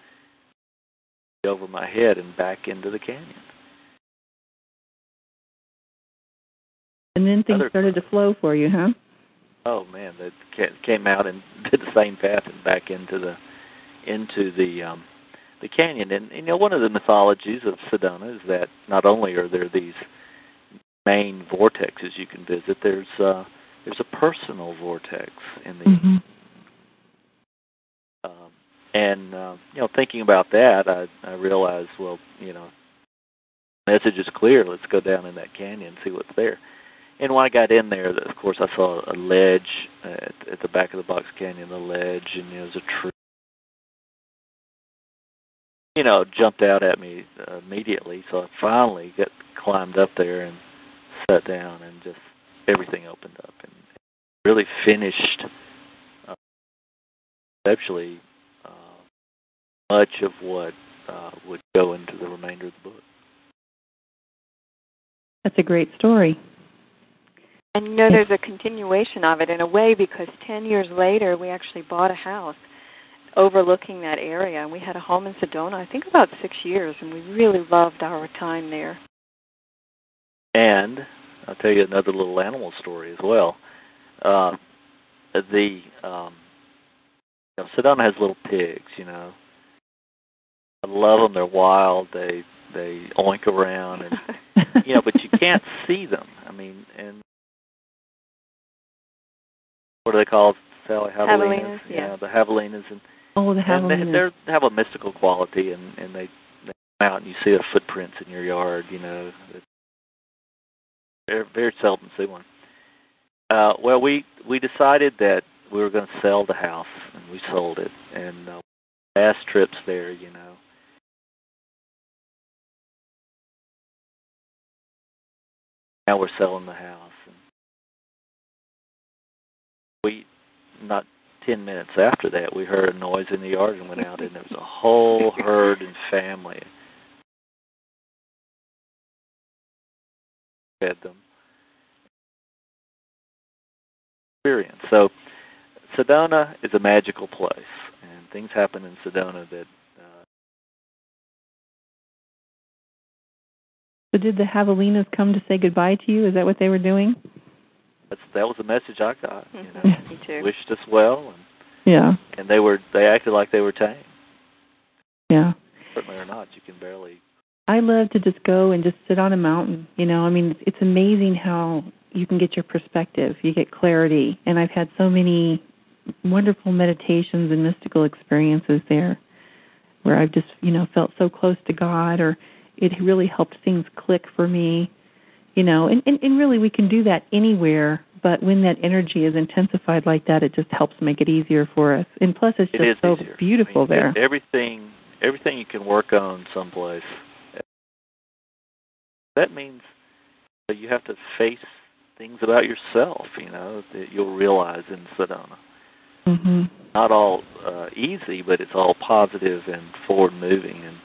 over my head and back into the canyon. And then things Other started crow. to flow for you, huh? Oh man, they came out and did the same path and back into the into the um, the canyon. And you know, one of the mythologies of Sedona is that not only are there these main vortexes you can visit, there's uh, there's a personal vortex in the. Mm-hmm. Um, and uh, you know, thinking about that, I I realized, well, you know, the message is clear. Let's go down in that canyon and see what's there. And when I got in there, of course, I saw a ledge at, at the back of the Box Canyon, a ledge, and there was a tree. You know, jumped out at me uh, immediately. So I finally got climbed up there and sat down, and just everything opened up and really finished uh, conceptually uh, much of what uh, would go into the remainder of the book. That's a great story. And you know, there's a continuation of it in a way, because ten years later, we actually bought a house overlooking that area, and we had a home in Sedona, I think about six years, and we really loved our time there. And I'll tell you another little animal story as well. Uh, the um, you know, Sedona has little pigs. You know, I love them. They're wild. They they oink around, and you know, but you can't see them. I mean, and what are they called, Sally? Javelinas. Javelinas, yeah. yeah. The javelinas, and oh, the javelinas. and they they have a mystical quality, and and they, they come out and you see their footprints in your yard. You know, very very seldom see one. Uh, well, we we decided that we were going to sell the house, and we sold it. And uh, last trips there, you know. Now we're selling the house. And we, not ten minutes after that, we heard a noise in the yard and went out, and there was a whole herd and family. Fed them. Experience. So Sedona is a magical place, and things happen in Sedona that. Uh, so did the javelinas come to say goodbye to you? Is that what they were doing? That's, that was the message I got. You know, Me too. wished us well, and yeah, and they were they acted like they were tame. Yeah, certainly are not. You can barely. I love to just go and just sit on a mountain. You know, I mean, it's amazing how you can get your perspective, you get clarity. And I've had so many wonderful meditations and mystical experiences there where I've just, you know, felt so close to God, or it really helped things click for me, you know, and, and, and really we can do that anywhere, but when that energy is intensified like that, it just helps make it easier for us. And plus it's just it so easier. beautiful I mean, there. Everything, everything you can work on someplace, that means that you have to face things about yourself, you know, that you'll realize in Sedona. Mm-hmm. Not all uh, easy, but it's all positive and forward-moving. And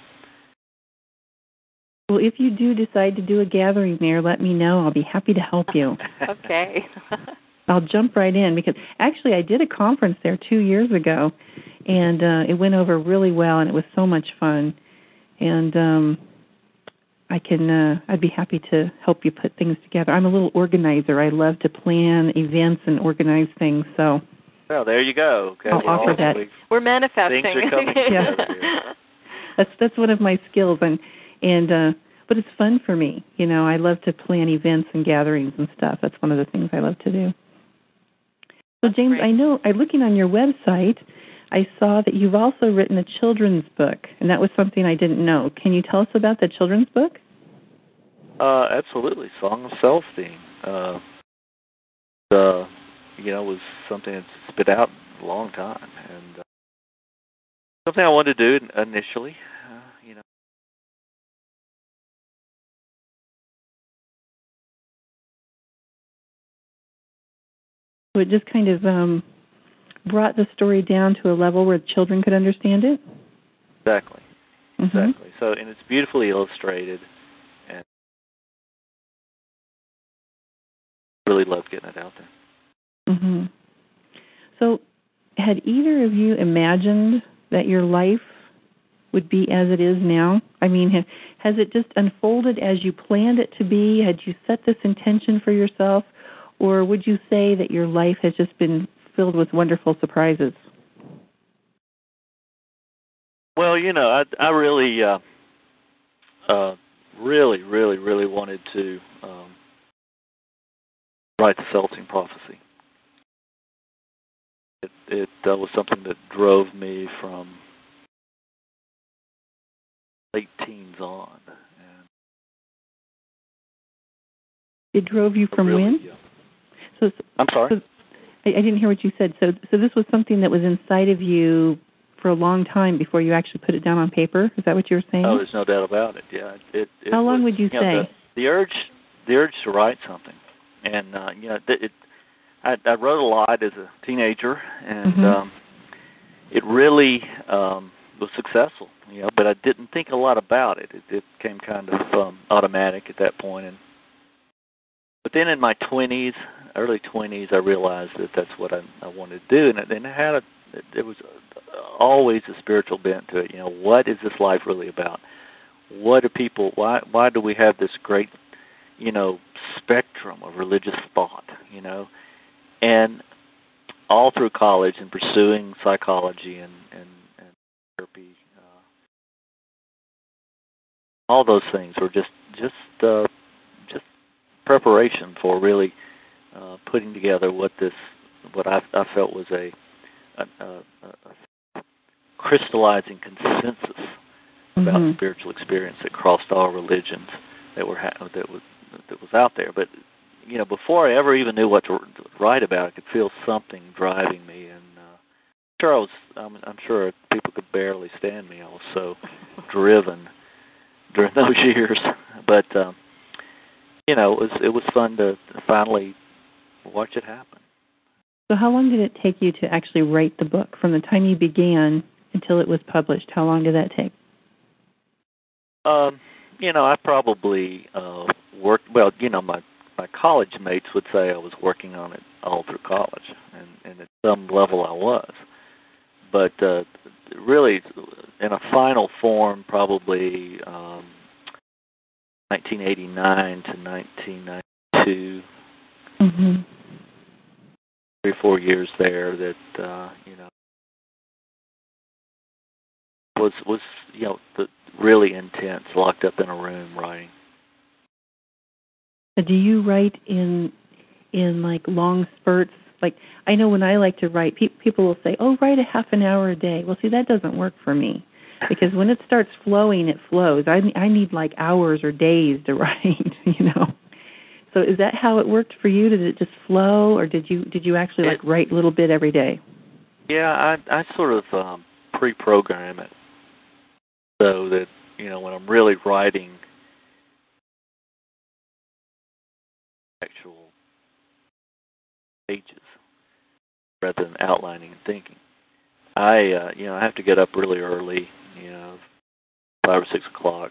well, if you do decide to do a gathering there, let me know. I'll be happy to help you. Okay. I'll jump right in because actually I did a conference there two years ago, and uh, it went over really well, and it was so much fun. And um, I can, uh, I'd be happy to help you put things together. I'm a little organizer. I love to plan events and organize things, so. Well, there you go. Okay, I'll offer that. We're manifesting. Things are coming together yeah. here. That's that's one of my skills, and and uh, but it's fun for me. You know, I love to plan events and gatherings and stuff. That's one of the things I love to do. So, James, Great. I know I'm looking on your website. I saw that you've also written a children's book, and that was something I didn't know. Can you tell us about the children's book? Uh, absolutely, Song of Celestine. Uh, uh, you know, was something that's been out a long time, and uh, something I wanted to do initially. Uh, you know, So it just kind of um, brought the story down to a level where children could understand it. exactly, Mm-hmm. exactly. So, and it's beautifully illustrated, and really love getting it out there. Mm-hmm. So, had either of you imagined that your life would be as it is now? I mean, ha- has it just unfolded as you planned it to be? Had you set this intention for yourself? Or would you say that your life has just been filled with wonderful surprises? Well, you know, I, I really, uh, uh, really, really, really wanted to um, write the Celestine Prophecy. It, it uh, was something that drove me from late teens on. And It drove you from really, when? Yeah. So, I'm sorry? So, I, I didn't hear what you said. So, so this was something that was inside of you for a long time before you actually put it down on paper? Is that what you were saying? Oh, there's no doubt about it. Yeah. It, it How long was, would you, you say? know, the, the urge, the urge to write something, and uh, you know, it. I, I wrote a lot as a teenager, and mm-hmm. um, it really um, was successful. You know, but I didn't think a lot about it. It, it became kind of um, automatic at that point, and but then in my twenties, early twenties, I realized that that's what I, I wanted to do, and it, and it had a, there was always a spiritual bent to it. You know, what is this life really about? What do people? Why? Why do we have this great, you know, spectrum of religious thought? You know, and all through college and pursuing psychology and and, and therapy, uh, all those things were just just uh, just preparation for really uh, putting together what this what I, I felt was a, a, a, a crystallizing consensus about mm-hmm. spiritual experience that crossed all religions that were ha- that was that was out there. But you know, before I ever even knew what to write about, I could feel something driving me, and uh, sure I was. I'm, I'm sure people could barely stand me. I was so driven during those years, but um, you know, it was it was fun to finally watch it happen. So, how long did it take you to actually write the book, from the time you began until it was published? How long did that take? Um, you know, I probably uh, worked. Well, you know, my my college mates would say I was working on it all through college, and, and at some level I was. But uh, really, in a final form, probably um, nineteen eighty-nine to nineteen ninety-two, mm-hmm. three or four years there. That uh, you know was was you know the, really intense, locked up in a room writing. Do you write in in like long spurts Like, I know when I like to write, pe- people will say, oh, write a half an hour a day. Well, see, that doesn't work for me. Because when it starts flowing, it flows. I, I need like hours or days to write, you know. So is that how it worked for you? Did it just flow, or did you did you actually like write a little bit every day? Yeah, I I sort of um, pre-program it so that, you know, when I'm really writing actual pages rather than outlining and thinking, I uh, you know I have to get up really early, you know, five or six o'clock.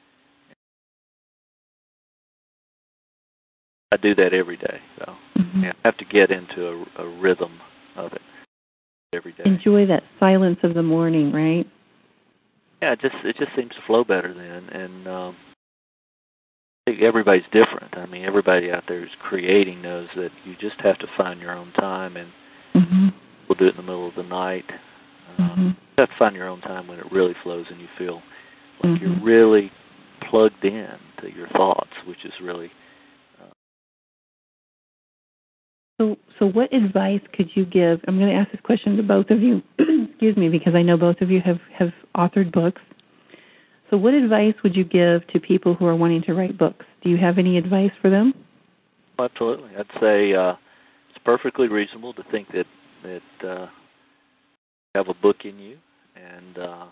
I do that every day, so mm-hmm. yeah, I have to get into a, a rhythm of it every day. Enjoy that silence of the morning, right? Yeah, it just it just seems to flow better then, and um, I think everybody's different. I mean, everybody out there who's creating knows that you just have to find your own time, and mm-hmm. we'll do it in the middle of the night. Um, mm-hmm. You have to find your own time when it really flows and you feel like mm-hmm. you're really plugged in to your thoughts, which is really. So, so what advice could you give? I'm going to ask this question to both of you, excuse me, because I know both of you have, have authored books. So what advice would you give to people who are wanting to write books? Do you have any advice for them? Absolutely. I'd say uh, it's perfectly reasonable to think that, that uh, you have a book in you, and uh,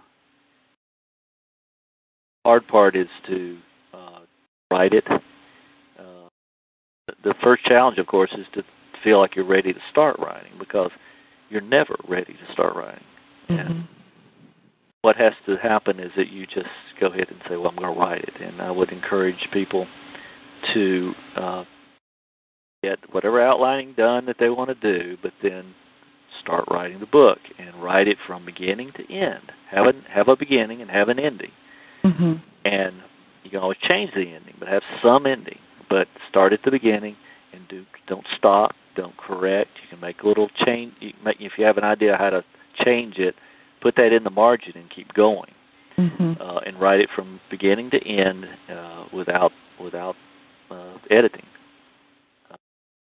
the hard part is to uh, write it. Uh, the first challenge, of course, is to feel like you're ready to start writing, because you're never ready to start writing. Mm-hmm. And what has to happen is that you just go ahead and say, well, I'm going to write it. And I would encourage people to uh, get whatever outlining done that they want to do, but then start writing the book and write it from beginning to end. Have a, have a beginning and have an ending. Mm-hmm. And you can always change the ending, but have some ending. But start at the beginning and do don't stop, don't correct. You can make a little change. You can make, if you have an idea how to change it, put that in the margin and keep going. Mm-hmm. Uh, and write it from beginning to end uh, without without uh, editing. Uh,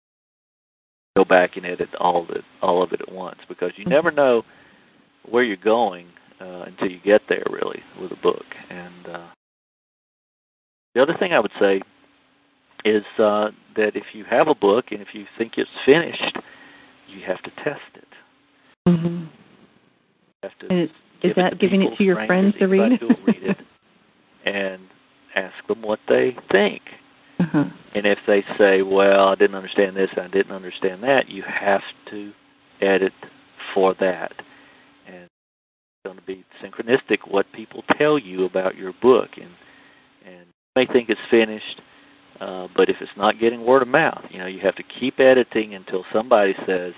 go back and edit all of it all of it at once, because you mm-hmm. never know where you're going uh, until you get there, really, with a book. And uh, the other thing I would say is uh, that if you have a book and if you think it's finished, you have to test it. Mm-hmm. You have to and is, is give that it giving people, it to your strangers, friends to read? who will read it, and ask them what they think. Uh-huh. And if they say, well, I didn't understand this, I didn't understand that, you have to edit for that. And it's going to be synchronistic what people tell you about your book. And, and you may think it's finished, uh, but if it's not getting word of mouth, you know, you have to keep editing until somebody says,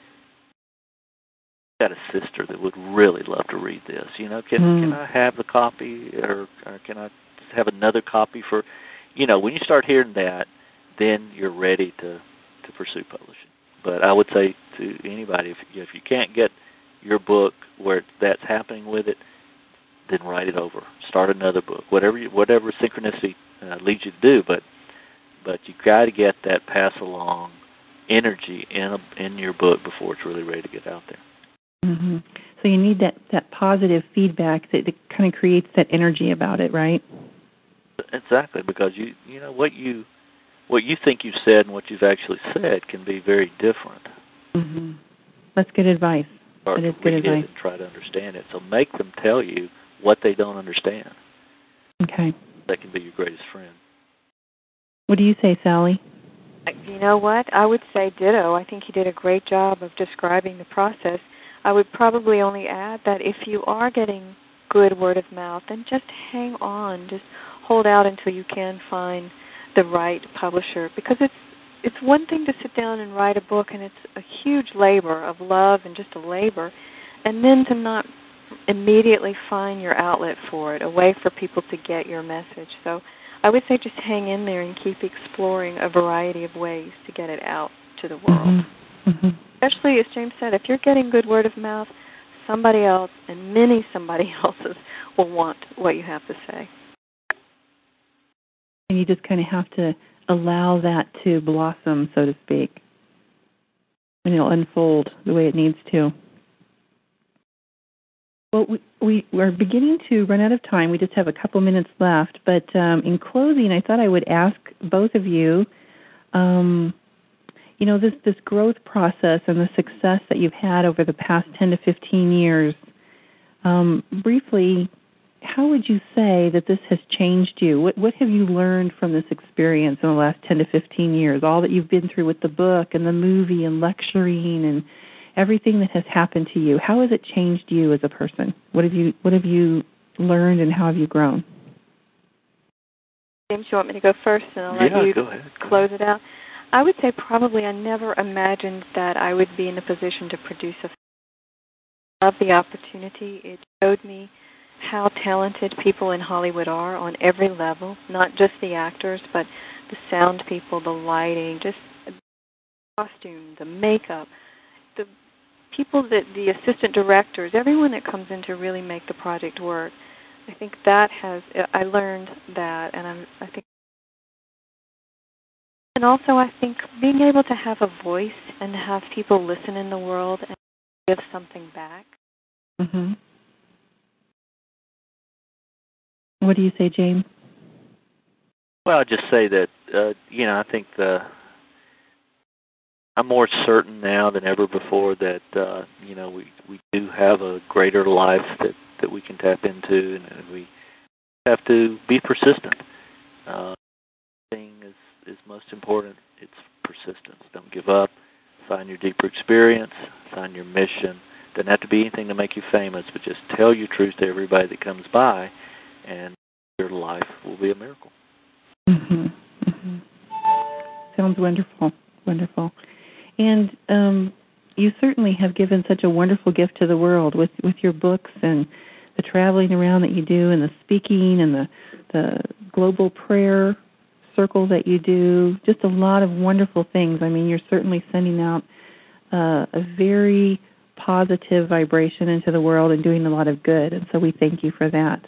I've got a sister that would really love to read this. You know, can mm. can I have the copy, or, or can I have another copy for, you know, when you start hearing that, then you're ready to, to pursue publishing. But I would say to anybody, if if you can't get your book where that's happening with it, then write it over. Start another book. Whatever you, whatever synchronicity uh, leads you to do, but but you got to get that pass along energy in a, in your book before it's really ready to get out there. Mm-hmm. So you need that, that positive feedback that, that kind of creates that energy about it, right? Exactly, because you you know what you what you think you've said and what you've actually said can be very different. Mm-hmm. That's good advice. Start that is to good read advice. it and try to understand it. So make them tell you what they don't understand. Okay. That can be your greatest friend. What do you say, Sally? You know what? I would say ditto. I think you did a great job of describing the process. I would probably only add that if you are getting good word of mouth, then just hang on. Just hold out until you can find the right publisher. Because it's it's one thing to sit down and write a book, and it's a huge labor of love and just a labor, and then to not immediately find your outlet for it, a way for people to get your message. So I would say just hang in there and keep exploring a variety of ways to get it out to the world. Mm-hmm. Mm-hmm. Especially, as James said, if you're getting good word of mouth, somebody else and many somebody else's will want what you have to say. And you just kind of have to allow that to blossom, so to speak. and it'll unfold the way it needs to. Well, we, we, we're beginning to run out of time. We just have a couple minutes left. But um, in closing, I thought I would ask both of you, um, you know, this, this growth process and the success that you've had over the past ten to fifteen years, um, briefly, how would you say that this has changed you? What, what have you learned from this experience in the last ten to fifteen years, all that you've been through with the book and the movie and lecturing and everything that has happened to you? How has it changed you as a person? What have you What have you learned, and how have you grown? James, you want me to go first, and I'll let yeah, you go ahead. close it out? I would say probably I never imagined that I would be in a position to produce a film. I love the opportunity. It showed me how talented people in Hollywood are on every level, not just the actors, but the sound people, the lighting, just the costume, the makeup, the people that the assistant directors, everyone that comes in to really make the project work. I think that has, I learned that, and I'm, I think, and also I think being able to have a voice and have people listen in the world and give something back. Mm-hmm. What do you say, James? Well, I'll just say that, uh, you know, I think the I'm more certain now than ever before that, uh, you know, we, we do have a greater life that, that we can tap into, and we have to be persistent. Uh, thing is, is most important. It's persistence. Don't give up. Find your deeper experience. Find your mission. Doesn't have to be anything to make you famous, but just tell your truth to everybody that comes by, and your life will be a miracle. Mm-hmm. Mm-hmm. Sounds wonderful. Wonderful. And um, you certainly have given such a wonderful gift to the world with, with your books and the traveling around that you do, and the speaking, and the, the global prayer circle that you do. Just a lot of wonderful things. I mean, you're certainly sending out uh, a very positive vibration into the world and doing a lot of good. And so we thank you for that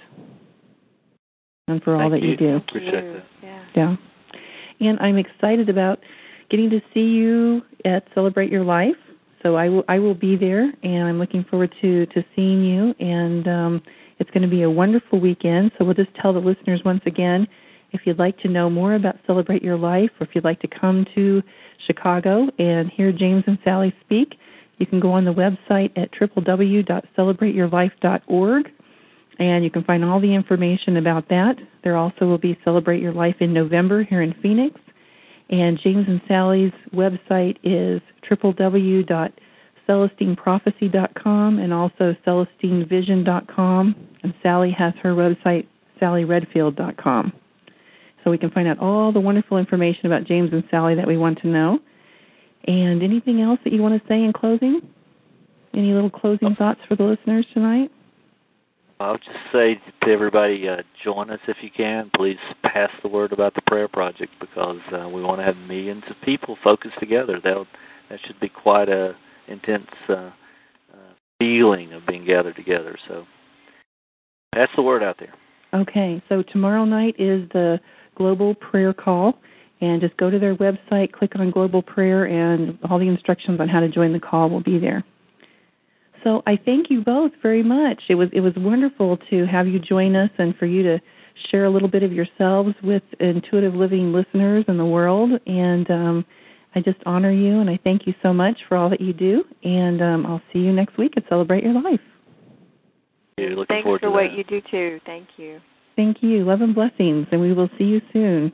and for all Thank that you, you do. Appreciate that. Yeah. Yeah. And I'm excited about getting to see you at Celebrate Your Life. So I will I will be there, and I'm looking forward to, to seeing you. And um, it's going to be a wonderful weekend. So we'll just tell the listeners once again, if you'd like to know more about Celebrate Your Life, or if you'd like to come to Chicago and hear James and Sally speak, you can go on the website at w w w dot celebrate your life dot org, and you can find all the information about that. There also will be Celebrate Your Life in November here in Phoenix. And James and Sally's website is w w w dot celestine prophecy dot com and also celestine vision dot com. And Sally has her website, sally redfield dot com. So we can find out all the wonderful information about James and Sally that we want to know. And anything else that you want to say in closing? Any little closing thoughts for the listeners tonight? I'll just say to everybody, uh, join us if you can. Please pass the word about the prayer project, because uh, we want to have millions of people focused together. That'll, that should be quite a intense uh, uh, feeling of being gathered together. So pass the word out there. Okay, so tomorrow night is the Global Prayer Call, and just go to their website, click on Global Prayer, and all the instructions on how to join the call will be there. So I thank you both very much. It was it was wonderful to have you join us and for you to share a little bit of yourselves with Intuitive Living listeners in the world. And um, I just honor you, and I thank you so much for all that you do. And um, I'll see you next week at Celebrate Your Life. Yeah, looking Thanks forward for to what that. you do, too. Thank you. Thank you. Love and blessings, and we will see you soon.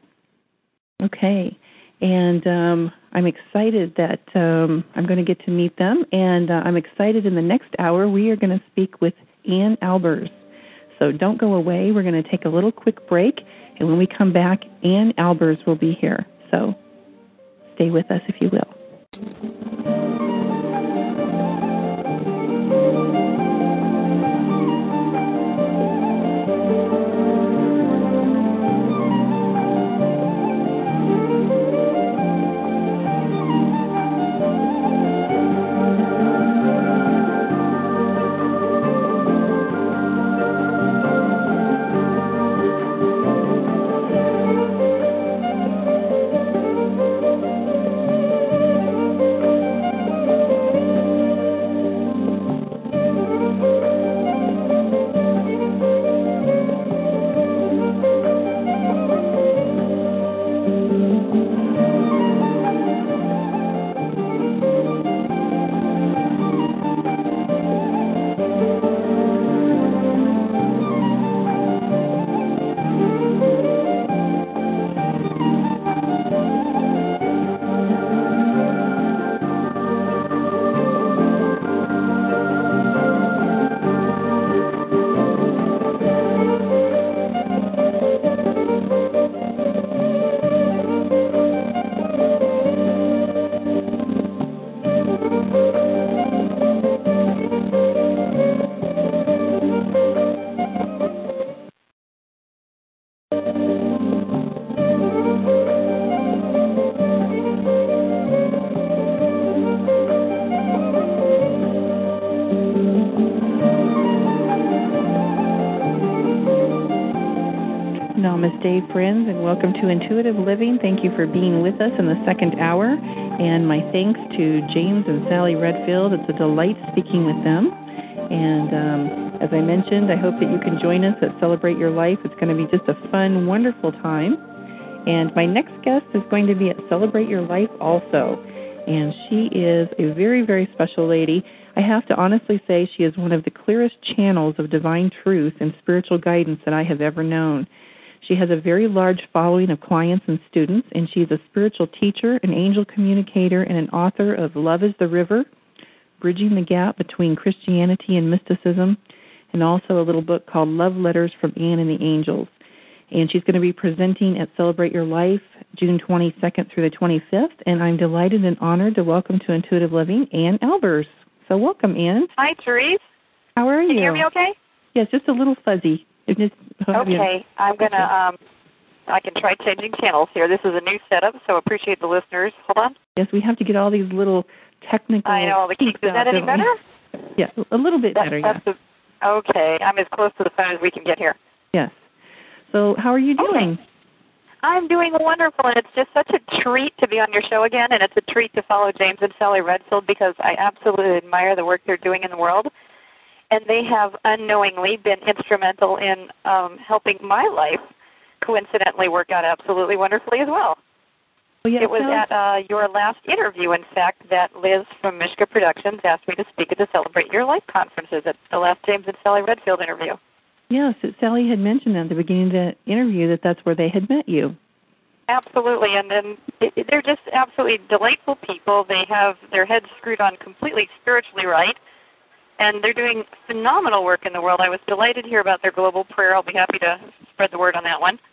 Okay. And um, I'm excited that um, I'm going to get to meet them. And uh, I'm excited in the next hour we are going to speak with Ann Albers. So don't go away. We're going to take a little quick break. And when we come back, Ann Albers will be here. So stay with us if you will. Namaste, friends, and welcome to Intuitive Living. Thank you for being with us in the second hour. And my thanks to James and Sally Redfield. It's a delight speaking with them. And um, as I mentioned, I hope that you can join us at Celebrate Your Life. It's going to be just a fun, wonderful time. And my next guest is going to be at Celebrate Your Life also. And she is a very, very special lady. I have to honestly say she is one of the clearest channels of divine truth and spiritual guidance that I have ever known. She has a very large following of clients and students, and she's a spiritual teacher, an angel communicator, and an author of Love is the River, Bridging the Gap Between Christianity and Mysticism, and also a little book called Love Letters from Anne and the Angels. And she's going to be presenting at Celebrate Your Life June twenty-second through the twenty-fifth, and I'm delighted and honored to welcome to Intuitive Living Ann Albers. So welcome, Ann. Hi, Therese. How are you? Can you hear me okay? Yes, just a little fuzzy. It just, okay, I'm going to, um, I can try changing channels here. This is a new setup, so appreciate the listeners. Hold on. Yes, we have to get all these little technical I know, the kinks. Is that any better? Yeah, a little bit that, better, that's yeah. A, okay, I'm as close to the phone as we can get here. Yes. So how are you doing? Okay. I'm doing wonderful, and it's just such a treat to be on your show again, and it's a treat to follow James and Sally Redfield because I absolutely admire the work they're doing in the world. And they have unknowingly been instrumental in um, helping my life coincidentally work out absolutely wonderfully as well. well yeah, it was so at uh, your last interview, in fact, that Liz from Mishka Productions asked me to speak at the Celebrate Your Life conferences at the last James and Sally Redfield interview. Yes, Sally had mentioned at the beginning of the interview that that's where they had met you. Absolutely, and then they're just absolutely delightful people. They have their heads screwed on completely spiritually right, and they're doing phenomenal work in the world. I was delighted to hear about their global prayer. I'll be happy to spread the word on that one.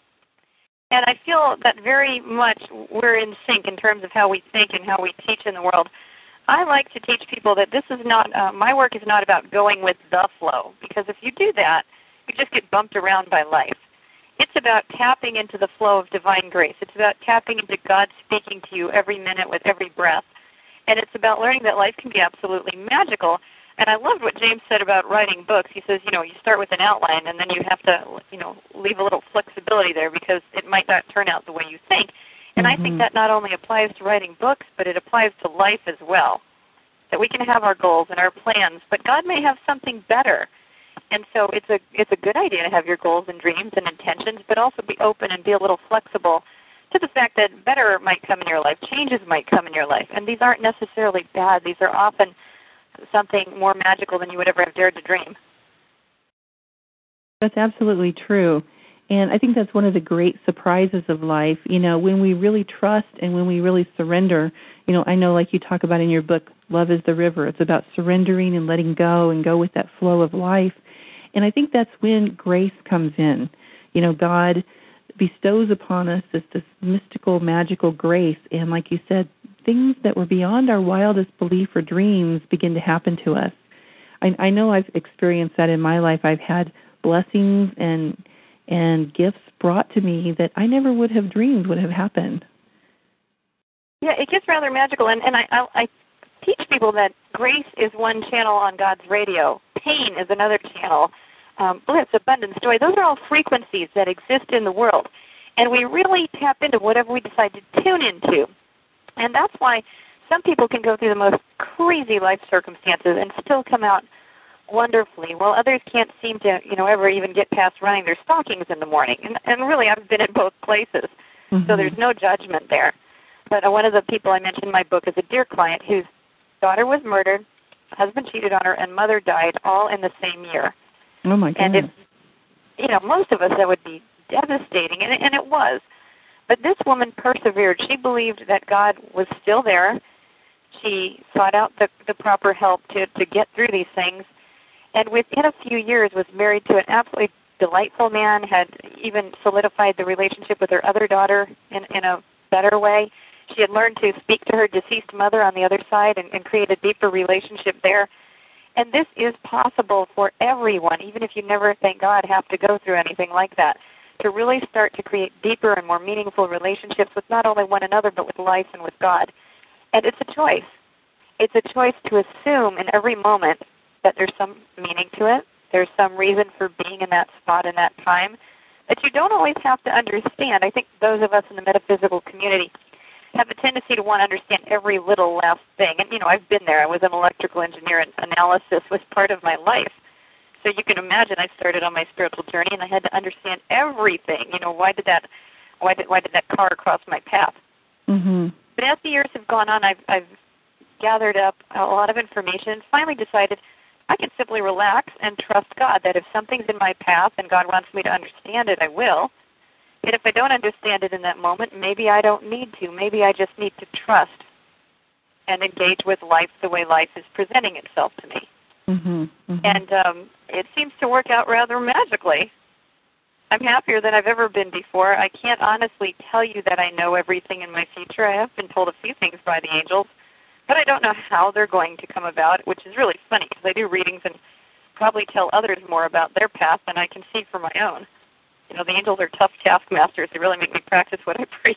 And I feel that very much we're in sync in terms of how we think and how we teach in the world. I like to teach people that this is not, uh, my work is not about going with the flow, because if you do that, you just get bumped around by life. It's about tapping into the flow of divine grace. It's about tapping into God speaking to you every minute with every breath. And it's about learning that life can be absolutely magical. And I loved what James said about writing books. He says, you know, you start with an outline, and then you have to, you know, leave a little flexibility there because it might not turn out the way you think. And mm-hmm. I think that not only applies to writing books, but it applies to life as well, that we can have our goals and our plans, but God may have something better. And so it's a it's a good idea to have your goals and dreams and intentions, but also be open and be a little flexible to the fact that better might come in your life, changes might come in your life. And these aren't necessarily bad. These are often something more magical than you would ever have dared to dream. That's absolutely true. And I think that's one of the great surprises of life. You know, when we really trust and when we really surrender, you know, I know like you talk about in your book, Love is the River. It's about surrendering and letting go and go with that flow of life. And I think that's when grace comes in. You know, God bestows upon us this, this mystical, magical grace. And like you said, things that were beyond our wildest belief or dreams begin to happen to us. I, I know I've experienced that in my life. I've had blessings and and gifts brought to me that I never would have dreamed would have happened. Yeah, it gets rather magical. And, and I, I, I teach people that grace is one channel on God's radio. Pain is another channel. Um, bliss, abundance, joy, those are all frequencies that exist in the world. And we really tap into whatever we decide to tune into. And that's why some people can go through the most crazy life circumstances and still come out wonderfully, while others can't seem to, you know, ever even get past running their stockings in the morning. And, and really, I've been in both places, mm-hmm. so there's no judgment there. But uh, one of the people I mentioned in my book is a dear client whose daughter was murdered, husband cheated on her, and mother died all in the same year. Oh, my God. And if, you know, most of us, that would be devastating, and it, and it was. But this woman persevered. She believed that God was still there. She sought out the, the proper help to, to get through these things. And within a few years was married to an absolutely delightful man, had even solidified the relationship with her other daughter in, in a better way. She had learned to speak to her deceased mother on the other side and, and create a deeper relationship there. And this is possible for everyone, even if you never, thank God, have to go through anything like that, to really start to create deeper and more meaningful relationships with not only one another but with life and with God. And it's a choice. It's a choice to assume in every moment that there's some meaning to it. There's some reason for being in that spot in that time, that you don't always have to understand. I think those of us in the metaphysical community have a tendency to want to understand every little last thing. And, you know, I've been there. I was an electrical engineer, and analysis was part of my life. So you can imagine I started on my spiritual journey, and I had to understand everything. You know, why did that why did, why did that car cross my path? Mm-hmm. But as the years have gone on, I've, I've gathered up a lot of information and finally decided I can simply relax and trust God, that if something's in my path and God wants me to understand it, I will. And if I don't understand it in that moment, maybe I don't need to. Maybe I just need to trust and engage with life the way life is presenting itself to me. Mm-hmm. Mm-hmm. And um, it seems to work out rather magically. I'm happier than I've ever been before. I can't honestly tell you that I know everything in my future. I have been told a few things by the angels, but I don't know how they're going to come about, which is really funny because I do readings and probably tell others more about their path than I can see for my own. You know, the angels are tough taskmasters. They really make me practice what I preach.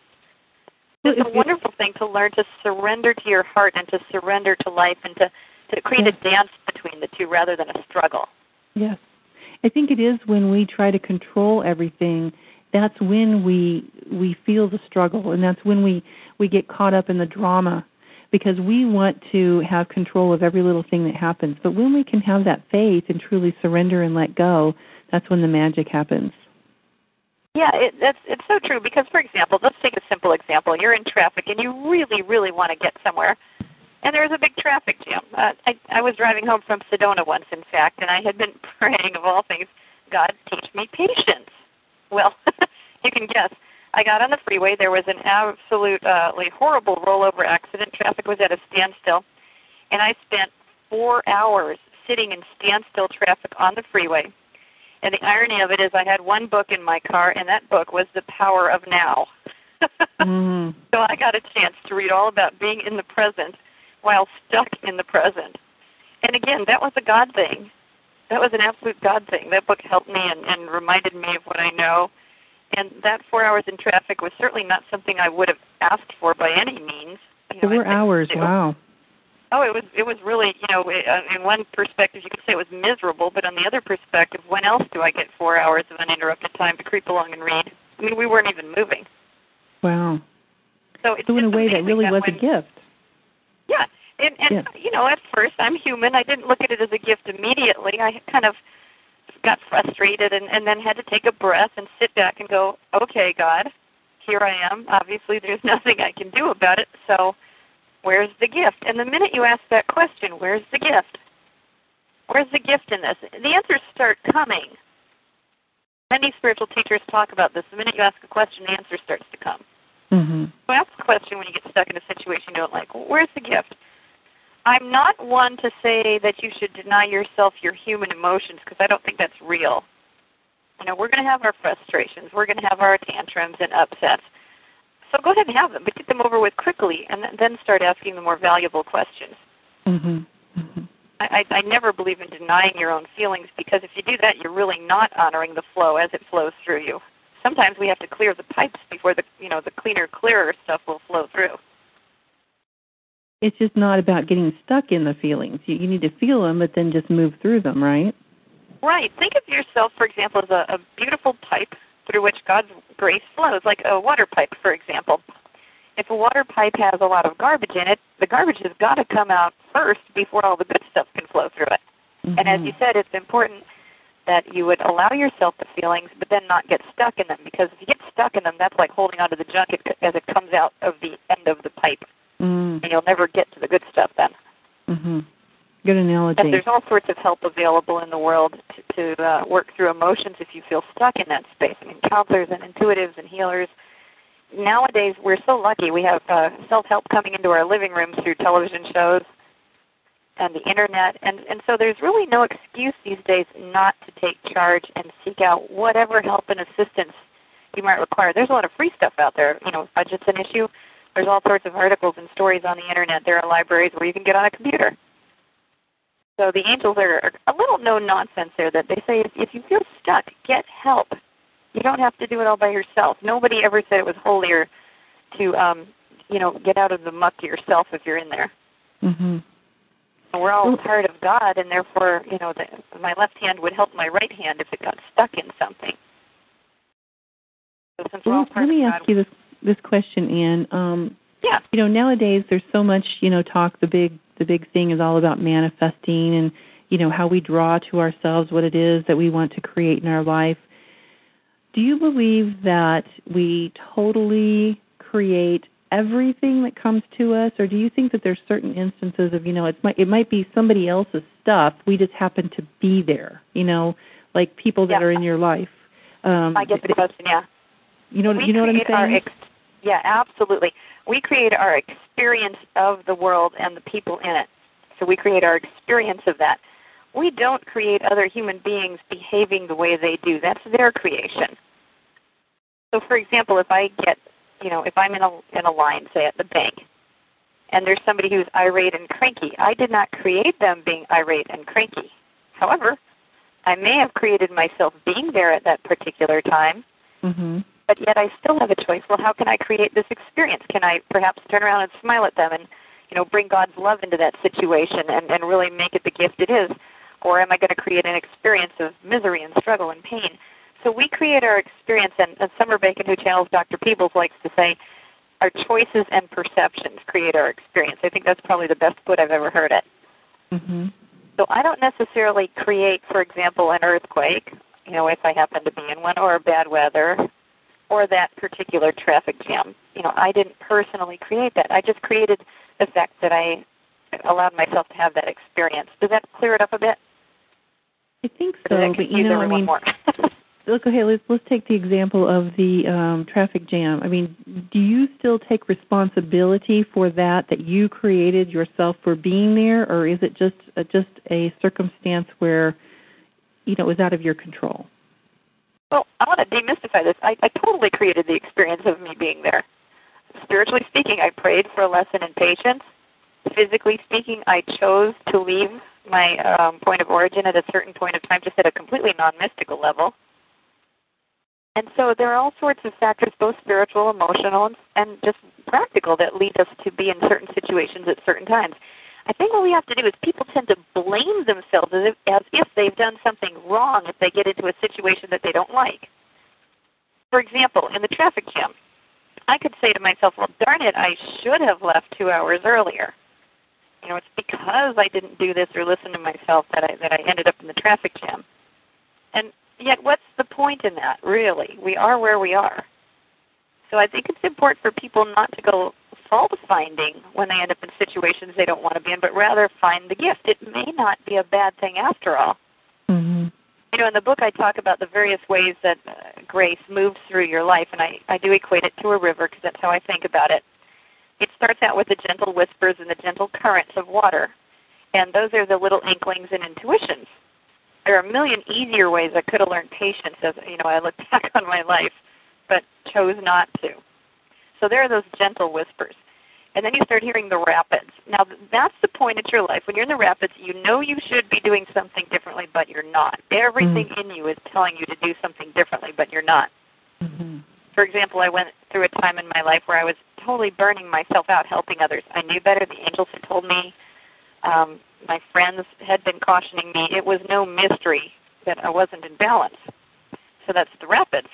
It's a wonderful thing to learn to surrender to your heart and to surrender to life and to, to create a dance between the two rather than a struggle. Yes. I think it is when we try to control everything, that's when we we feel the struggle, and that's when we, we get caught up in the drama, because we want to have control of every little thing that happens. But when we can have that faith and truly surrender and let go, that's when the magic happens. Yeah, it, that's it's so true because, for example, let's take a simple example. You're in traffic and you really, really want to get somewhere, and there's a big traffic jam. Uh, I, I was driving home from Sedona once, in fact, and I had been praying, of all things, God, teach me patience. Well, you can guess. I got on the freeway. There was an absolutely uh, horrible rollover accident. Traffic was at a standstill, and I spent four hours sitting in standstill traffic on the freeway. And the irony of it is I had one book in my car, and that book was The Power of Now. mm-hmm. So I got a chance to read all about being in the present while stuck in the present. And again, that was a God thing. That was an absolute God thing. That book helped me and, and reminded me of what I know. And that four hours in traffic was certainly not something I would have asked for by any means. You know, four hours, wow. Oh, it was it was really, you know, in one perspective you could say it was miserable, but on the other perspective, when else do I get four hours of uninterrupted time to creep along and read? I mean, we weren't even moving. Wow. So, it's so in a way, that really that was when, a gift. Yeah, and, and yeah. you know, at first, I'm human. I didn't look at it as a gift immediately. I kind of got frustrated and, and then had to take a breath and sit back and go, okay, God, here I am. Obviously, there's nothing I can do about it, so where's the gift? And the minute you ask that question, where's the gift? Where's the gift in this? The answers start coming. Many spiritual teachers talk about this. The minute you ask a question, the answer starts to come. Mm-hmm. So ask a question when you get stuck in a situation you don't like. Where's the gift? I'm not one to say that you should deny yourself your human emotions because I don't think that's real. You know, we're going to have our frustrations. We're going to have our tantrums and upsets. So go ahead and have them, but get them over with quickly and then start asking the more valuable questions. Mm-hmm. Mm-hmm. I, I never believe in denying your own feelings because if you do that, you're really not honoring the flow as it flows through you. Sometimes we have to clear the pipes before the, you know, the cleaner, clearer stuff will flow through. It's just not about getting stuck in the feelings. You, you need to feel them, but then just move through them, right? Right. Think of yourself, for example, as a, a beautiful pipe through which God's grace flows, like a water pipe, for example. If a water pipe has a lot of garbage in it, the garbage has got to come out first before all the good stuff can flow through it. Mm-hmm. And as you said, it's important that you would allow yourself the feelings, but then not get stuck in them, because if you get stuck in them, that's like holding onto the junk as it comes out of the end of the pipe, mm. and you'll never get to the good stuff then. Mm-hmm. Good analogy. And there's all sorts of help available in the world to, to uh, work through emotions if you feel stuck in that space. I mean, counselors and intuitives and healers. Nowadays, we're so lucky. We have uh, self-help coming into our living rooms through television shows and the Internet. And, and so there's really no excuse these days not to take charge and seek out whatever help and assistance you might require. There's a lot of free stuff out there. You know, if budget's an issue, there's all sorts of articles and stories on the Internet. There are libraries where you can get on a computer. So the angels are a little no-nonsense there that they say if, if you feel stuck, get help. You don't have to do it all by yourself. Nobody ever said it was holier to, um, you know, get out of the muck yourself if you're in there. Mm-hmm. And we're all part of God, and therefore, you know, the, my left hand would help my right hand if it got stuck in something. So since we're all Well, part let me of ask God, you this this question, Ann. Um, yeah. You know, nowadays there's so much, you know, talk. The big the big thing is all about manifesting and, you know, how we draw to ourselves what it is that we want to create in our life. Do you believe that we totally create everything that comes to us, or do you think that there's certain instances of, you know, it might it might be somebody else's stuff, we just happen to be there, you know, like people that Yeah. are in your life? Um, I get the question, yeah. You know, we you know what I'm create our saying? Ex- yeah, absolutely. We create our experience of the world and the people in it. So we create our experience of that. We don't create other human beings behaving the way they do. That's their creation. So, for example, if I get, you know, if I'm in a in a line, say at the bank, and there's somebody who's irate and cranky, I did not create them being irate and cranky. However, I may have created myself being there at that particular time, Mm-hmm. but yet I still have a choice. Well, how can I create this experience? Can I perhaps turn around and smile at them and, you know, bring God's love into that situation and, and really make it the gift it is? Or am I going to create an experience of misery and struggle and pain? So we create our experience, and, and Summer Bacon, who channels Doctor Peebles, likes to say, our choices and perceptions create our experience. I think that's probably the best put I've ever heard it. Mm-hmm. So I don't necessarily create, for example, an earthquake, you know, if I happen to be in one, or bad weather, or that particular traffic jam. You know, I didn't personally create that. I just created the fact that I allowed myself to have that experience. Does that clear it up a bit? I think so, but you know, I mean, more? look, okay, let's let's take the example of the um, traffic jam. I mean, do you still take responsibility for that that you created yourself for being there, or is it just uh, just a circumstance where, you know, it was out of your control? Well, I want to demystify this. I, I totally created the experience of me being there. Spiritually speaking, I prayed for a lesson in patience. Physically speaking, I chose to leave my um, point of origin at a certain point of time, just at a completely non-mystical level. And so there are all sorts of factors, both spiritual, emotional, and, and just practical, that lead us to be in certain situations at certain times. I think what we have to do is people tend to blame themselves as if, as if they've done something wrong if they get into a situation that they don't like. For example, in the traffic jam, I could say to myself, well, darn it, I should have left two hours earlier. You know, it's because I didn't do this or listen to myself that I, that I ended up in the traffic jam. And yet, what's the point in that, really? We are where we are. So I think it's important for people not to go fault-finding when they end up in situations they don't want to be in, but rather find the gift. It may not be a bad thing after all. Mm-hmm. You know, in the book I talk about the various ways that uh, grace moves through your life, and I, I do equate it to a river because that's how I think about it. It starts out with the gentle whispers and the gentle currents of water, and those are the little inklings and intuitions. There are a million easier ways I could have learned patience as, you know, I look back on my life, but chose not to. So there are those gentle whispers. And then you start hearing the rapids. Now, that's the point in your life. When you're in the rapids, you know you should be doing something differently, but you're not. Everything mm-hmm. in you is telling you to do something differently, but you're not. Mm-hmm. For example, I went through a time in my life where I was totally burning myself out helping others. I knew better. The angels had told me. Um, my friends had been cautioning me. It was no mystery that I wasn't in balance. So that's the rapids.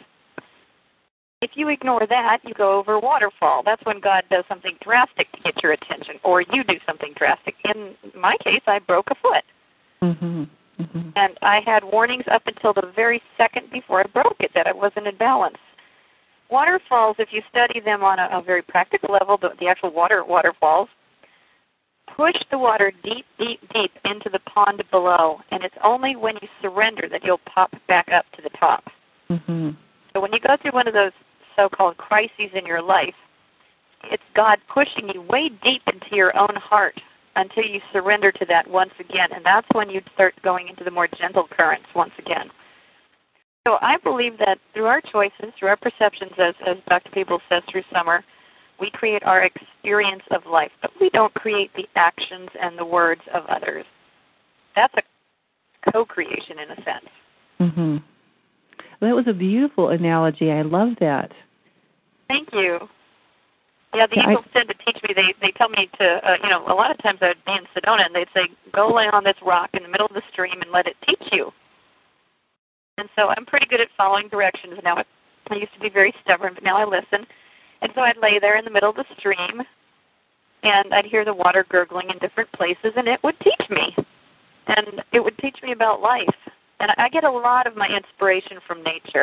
If you ignore that, you go over a waterfall. That's when God does something drastic to get your attention, or you do something drastic. In my case, I broke a foot. Mm-hmm. Mm-hmm. And I had warnings up until the very second before I broke it that I wasn't in balance. Waterfalls, if you study them on a, a very practical level, the, the actual water waterfalls, push the water deep, deep, deep into the pond below, and it's only when you surrender that you'll pop back up to the top. Mm-hmm. So when you go through one of those so-called crises in your life, it's God pushing you way deep into your own heart until you surrender to that once again, and that's when you start going into the more gentle currents once again. So I believe that through our choices, through our perceptions, as, as Doctor Peebles says through Summer, we create our experience of life, but we don't create the actions and the words of others. That's a co-creation in a sense. Mm-hmm. That was a beautiful analogy. I love that. Thank you. Yeah, the yeah, angels I, tend to teach me. They they tell me to, uh, you know, a lot of times I would be in Sedona and they'd say, go lay on this rock in the middle of the stream and let it teach you. And so I'm pretty good at following directions. Now, I used to be very stubborn, but now I listen. And so I'd lay there in the middle of the stream, and I'd hear the water gurgling in different places, and it would teach me. And it would teach me about life. And I get a lot of my inspiration from nature.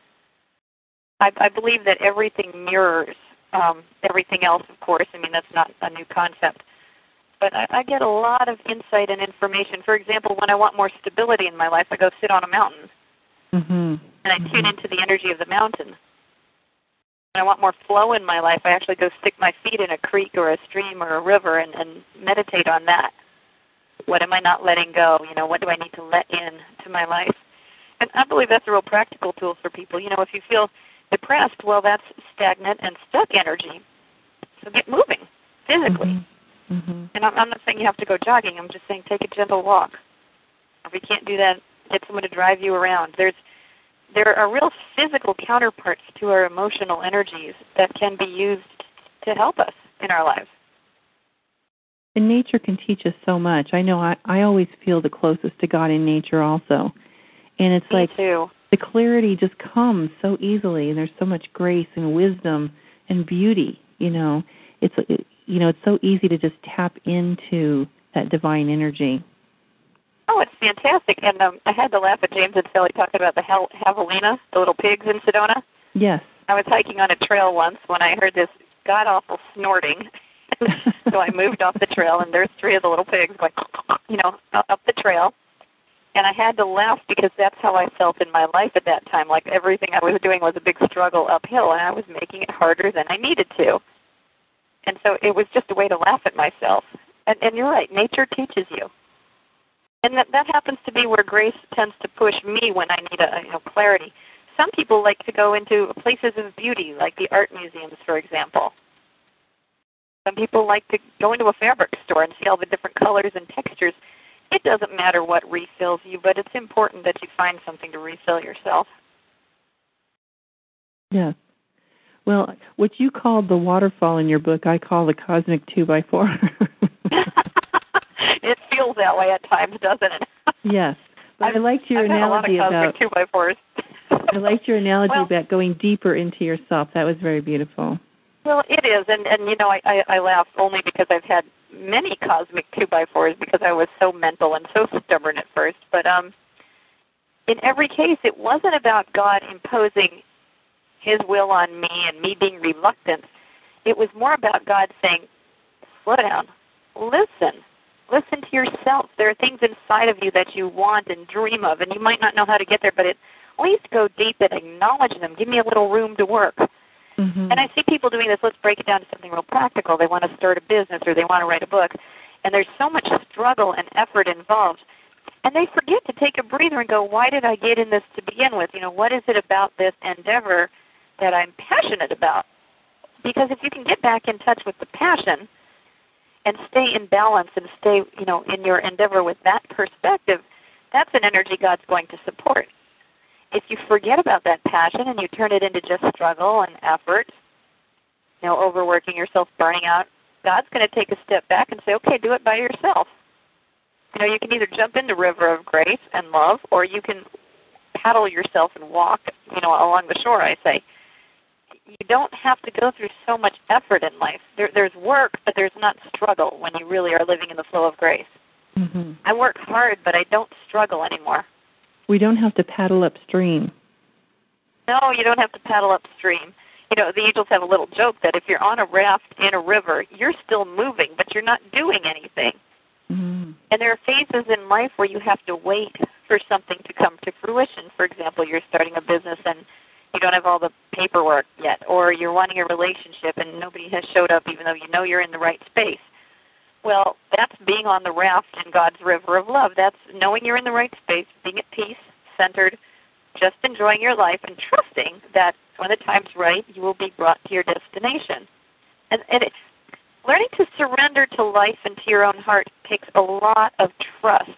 I, I believe that everything mirrors um, everything else, of course. I mean, that's not a new concept. But I, I get a lot of insight and information. For example, when I want more stability in my life, I go sit on a mountain. Mm-hmm. And I tune into the energy of the mountain. When I want more flow in my life, I actually go stick my feet in a creek or a stream or a river and, and meditate on that. What am I not letting go? You know, what do I need to let in to my life? And I believe that's a real practical tool for people. You know, if you feel depressed, well, that's stagnant and stuck energy. So get moving physically. Mm-hmm. Mm-hmm. And I'm, I'm not saying you have to go jogging. I'm just saying take a gentle walk. If you can't do that, get someone to drive you around. There's There are real physical counterparts to our emotional energies that can be used to help us in our lives. And nature can teach us so much. I know I, I always feel the closest to God in nature also. And it's Me like too. The clarity just comes so easily, and there's so much grace and wisdom and beauty, you know. It's it, you know, it's so easy to just tap into that divine energy. Oh, it's fantastic. And um, I had to laugh at James and Sally talking about the hel- javelina, the little pigs in Sedona. Yes. I was hiking on a trail once when I heard this god-awful snorting. So I moved off the trail, and there's three of the little pigs going, you know, up the trail. And I had to laugh because that's how I felt in my life at that time. Like everything I was doing was a big struggle uphill, and I was making it harder than I needed to. And so it was just a way to laugh at myself. And, and you're right, nature teaches you. And that, that happens to be where grace tends to push me when I need a, you know, clarity. Some people like to go into places of beauty, like the art museums, for example. Some people like to go into a fabric store and see all the different colors and textures. It doesn't matter what refills you, but it's important that you find something to refill yourself. Yes. Well, what you called the waterfall in your book, I call the cosmic two by four. It feels that way at times, doesn't it? Yes. But I liked your I've analogy had a lot of about cosmic two by fours. I liked your analogy well, about going deeper into yourself. That was very beautiful. Well, it is, and, and you know, I, I, I laugh only because I've had many cosmic two by fours because I was so mental and so stubborn at first. But um, in every case, it wasn't about God imposing His will on me and me being reluctant. It was more about God saying, slow down, listen. Listen to yourself. There are things inside of you that you want and dream of, and you might not know how to get there, but at least go deep and acknowledge them. Give me a little room to work. Mm-hmm. And I see people doing this. Let's break it down to something real practical. They want to start a business or they want to write a book, and there's so much struggle and effort involved, and they forget to take a breather and go, why did I get in this to begin with? You know, what is it about this endeavor that I'm passionate about? Because if you can get back in touch with the passion and stay in balance and stay, you know, in your endeavor with that perspective, that's an energy God's going to support. If you forget about that passion and you turn it into just struggle and effort, you know, overworking yourself, burning out, God's going to take a step back and say, okay, do it by yourself. You know, you can either jump in the river of grace and love, or you can paddle yourself and walk, you know, along the shore, I say. You don't have to go through so much effort in life. There, there's work, but there's not struggle when you really are living in the flow of grace. Mm-hmm. I work hard, but I don't struggle anymore. We don't have to paddle upstream. No, you don't have to paddle upstream. You know, the angels have a little joke that if you're on a raft in a river, you're still moving, but you're not doing anything. Mm-hmm. And there are phases in life where you have to wait for something to come to fruition. For example, you're starting a business and you don't have all the paperwork yet, or you're wanting a relationship and nobody has showed up even though you know you're in the right space. Well, that's being on the raft in God's river of love. That's knowing you're in the right space, being at peace, centered, just enjoying your life and trusting that when the time's right, you will be brought to your destination. And, and it, learning to surrender to life and to your own heart takes a lot of trust,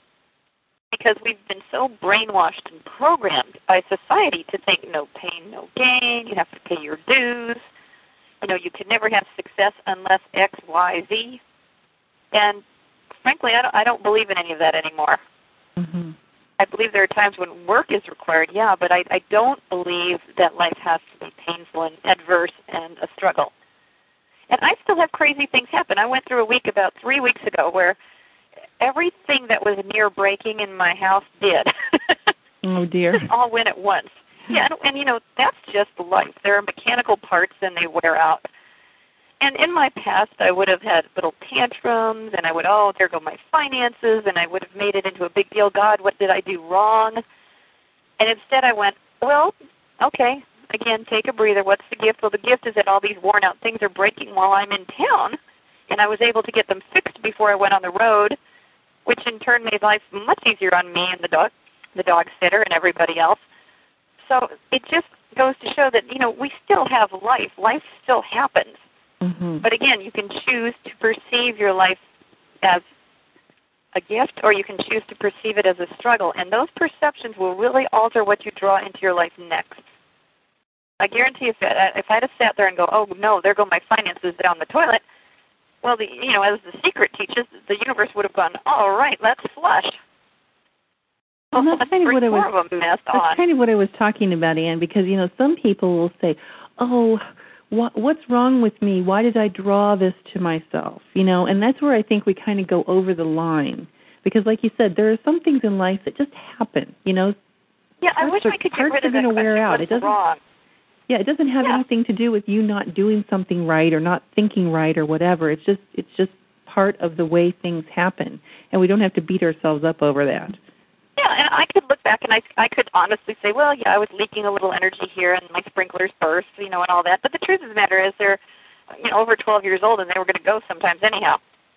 because we've been so brainwashed and programmed by society to think no pain, no gain, you have to pay your dues, you know, you can never have success unless X, Y, Z. And frankly, I don't, I don't believe in any of that anymore. Mm-hmm. I believe there are times when work is required, yeah, but I, I don't believe that life has to be painful and adverse and a struggle. And I still have crazy things happen. I went through a week about three weeks ago where everything that was near breaking in my house did. Oh, dear. Just all went at once. Yeah, and, and, you know, that's just life. There are mechanical parts and they wear out. And in my past, I would have had little tantrums, and I would, oh, there go my finances, and I would have made it into a big deal. God, what did I do wrong? And instead I went, well, okay, again, take a breather. What's the gift? Well, the gift is that all these worn-out things are breaking while I'm in town, and I was able to get them fixed before I went on the road, which in turn made life much easier on me and the dog, the dog sitter and everybody else. So it just goes to show that, you know, we still have life. Life still happens. Mm-hmm. But again, you can choose to perceive your life as a gift, or you can choose to perceive it as a struggle. And those perceptions will really alter what you draw into your life next. I guarantee if, if I had sat there and go, oh, no, there go my finances down the toilet, well, the, you know, as the secret teaches, the universe would have gone, all right, let's flush. Well, that's kind of what I was. More of a mess that's on. kind of what I was talking about, Anne. Because you know, some people will say, "Oh, what, what's wrong with me? Why did I draw this to myself?" You know, and that's where I think we kind of go over the line. Because, like you said, there are some things in life that just happen. You know. Yeah, I wish are, I could get parts rid are of that going to wear question, out. what's It doesn't. wrong? Yeah, it doesn't have yeah. anything to do with you not doing something right or not thinking right or whatever. It's just it's just part of the way things happen, and we don't have to beat ourselves up over that. Yeah, and I could look back and I, I could honestly say, well, yeah, I was leaking a little energy here and my sprinklers burst, you know, and all that. But the truth of the matter is they're, you know, over twelve years old and they were going to go sometimes anyhow.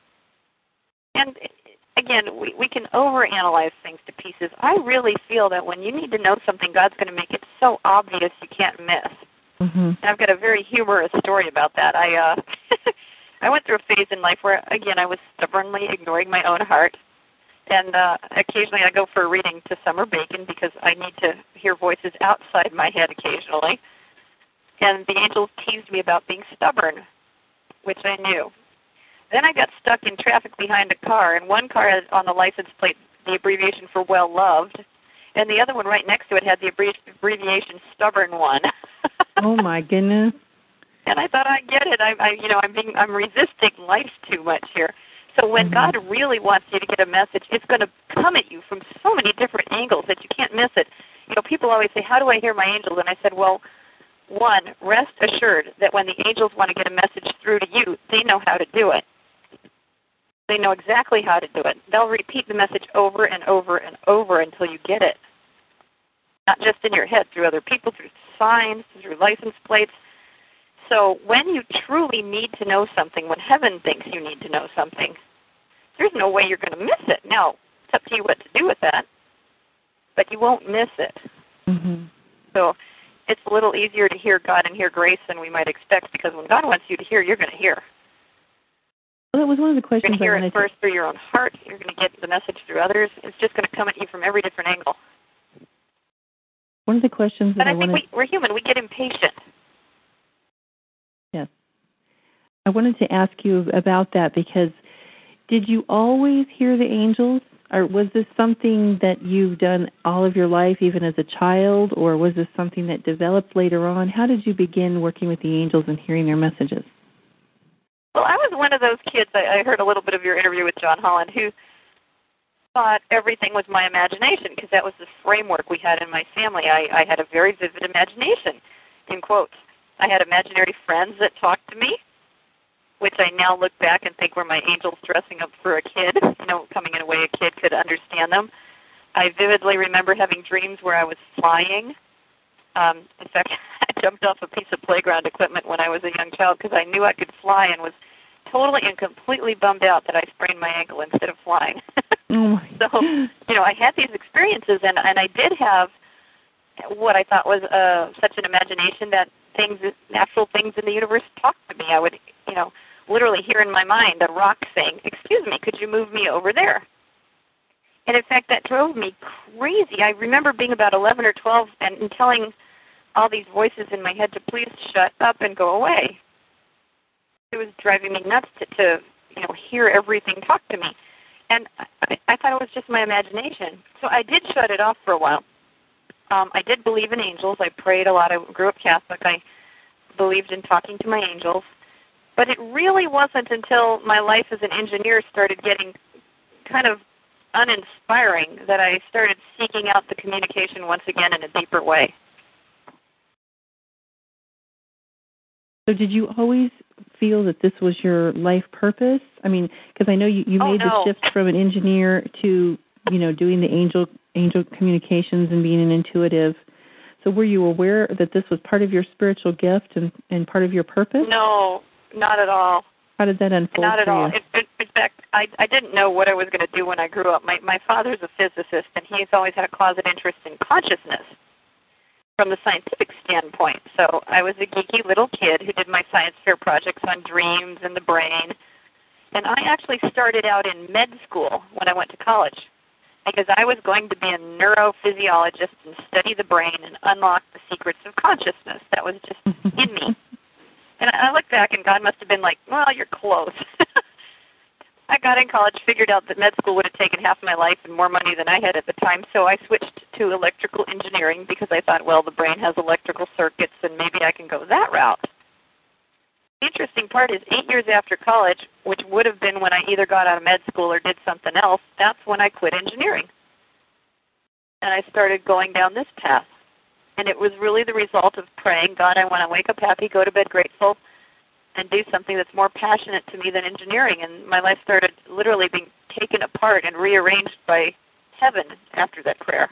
And again, we, we can overanalyze things to pieces. I really feel that when you need to know something, God's going to make it so obvious you can't miss. Mm-hmm. And I've got a very humorous story about that. I uh, I went through a phase in life where, again, I was stubbornly ignoring my own heart. And uh, occasionally I go for a reading to Summer Bacon because I need to hear voices outside my head occasionally. And the angels teased me about being stubborn, which I knew. Then I got stuck in traffic behind a car, and one car had on the license plate the abbreviation for well-loved, and the other one right next to it had the abbreviation stubborn one. Oh, my goodness. And I thought, I get it. I, I you know, I'm being, I'm resisting life too much here. So when mm-hmm. God really wants you to get a message, it's going to come at you from so many different angles that you can't miss it. You know, people always say, how do I hear my angels? And I said, well, one, rest assured that when the angels want to get a message through to you, they know how to do it. They know exactly how to do it. They'll repeat the message over and over and over until you get it. Not just in your head, through other people, through signs, through license plates. So when you truly need to know something, when heaven thinks you need to know something, there's no way you're going to miss it. Now, it's up to you what to do with that, but you won't miss it. Mm-hmm. So it's a little easier to hear God and hear grace than we might expect, because when God wants you to hear, you're going to hear. Well, that was one of the questions you're going to hear I wanted it first to... through your own heart. You're going to get the message through others. It's just going to come at you from every different angle. One of the questions that and I, I think wanted... we, we're human. We get impatient. Yes. I wanted to ask you about that, because did you always hear the angels? Or was this something that you've done all of your life, even as a child, or was this something that developed later on? How did you begin working with the angels and hearing their messages? Well, I was one of those kids, I, I heard a little bit of your interview with John Holland, who thought everything was my imagination, because that was the framework we had in my family. I, I had a very vivid imagination, in quotes. I had imaginary friends that talked to me, which I now look back and think were my angels dressing up for a kid, you know, coming in a way a kid could understand them. I vividly remember having dreams where I was flying. Um, in fact, I jumped off a piece of playground equipment when I was a young child because I knew I could fly, and was totally and completely bummed out that I sprained my ankle instead of flying. Oh so, you know, I had these experiences, and, and I did have what I thought was uh, such an imagination that things, natural things in the universe talked to me. I would, you know, literally hear in my mind a rock saying, "Excuse me, could you move me over there?" And in fact, that drove me crazy. I remember being about eleven or twelve and, and telling all these voices in my head to please shut up and go away. It was driving me nuts to, to you know, hear everything talk to me. And I, I thought it was just my imagination. So I did shut it off for a while. Um, I did believe in angels. I prayed a lot. I grew up Catholic. I believed in talking to my angels. But it really wasn't until my life as an engineer started getting kind of uninspiring that I started seeking out the communication once again in a deeper way. So did you always feel that this was your life purpose? I mean, because I know you, you oh, made no. the shift from an engineer to, you know, doing the angel angel communications and being an intuitive. So were you aware that this was part of your spiritual gift and, and part of your purpose? No, not at all. How did that unfold Not at for all. you? In, in, in fact, I, I didn't know what I was going to do when I grew up. My, my father's a physicist, and he's always had a closet interest in consciousness from the scientific standpoint. So I was a geeky little kid who did my science fair projects on dreams and the brain. And I actually started out in med school when I went to college because I was going to be a neurophysiologist and study the brain and unlock the secrets of consciousness. That was just in me. And I look back, and God must have been like, well, you're close. I got in college, figured out that med school would have taken half my life and more money than I had at the time, so I switched to electrical engineering because I thought, well, the brain has electrical circuits, and maybe I can go that route. The interesting part is eight years after college, which would have been when I either got out of med school or did something else, that's when I quit engineering. And I started going down this path. And it was really the result of praying, God, I want to wake up happy, go to bed grateful, and do something that's more passionate to me than engineering. And my life started literally being taken apart and rearranged by heaven after that prayer.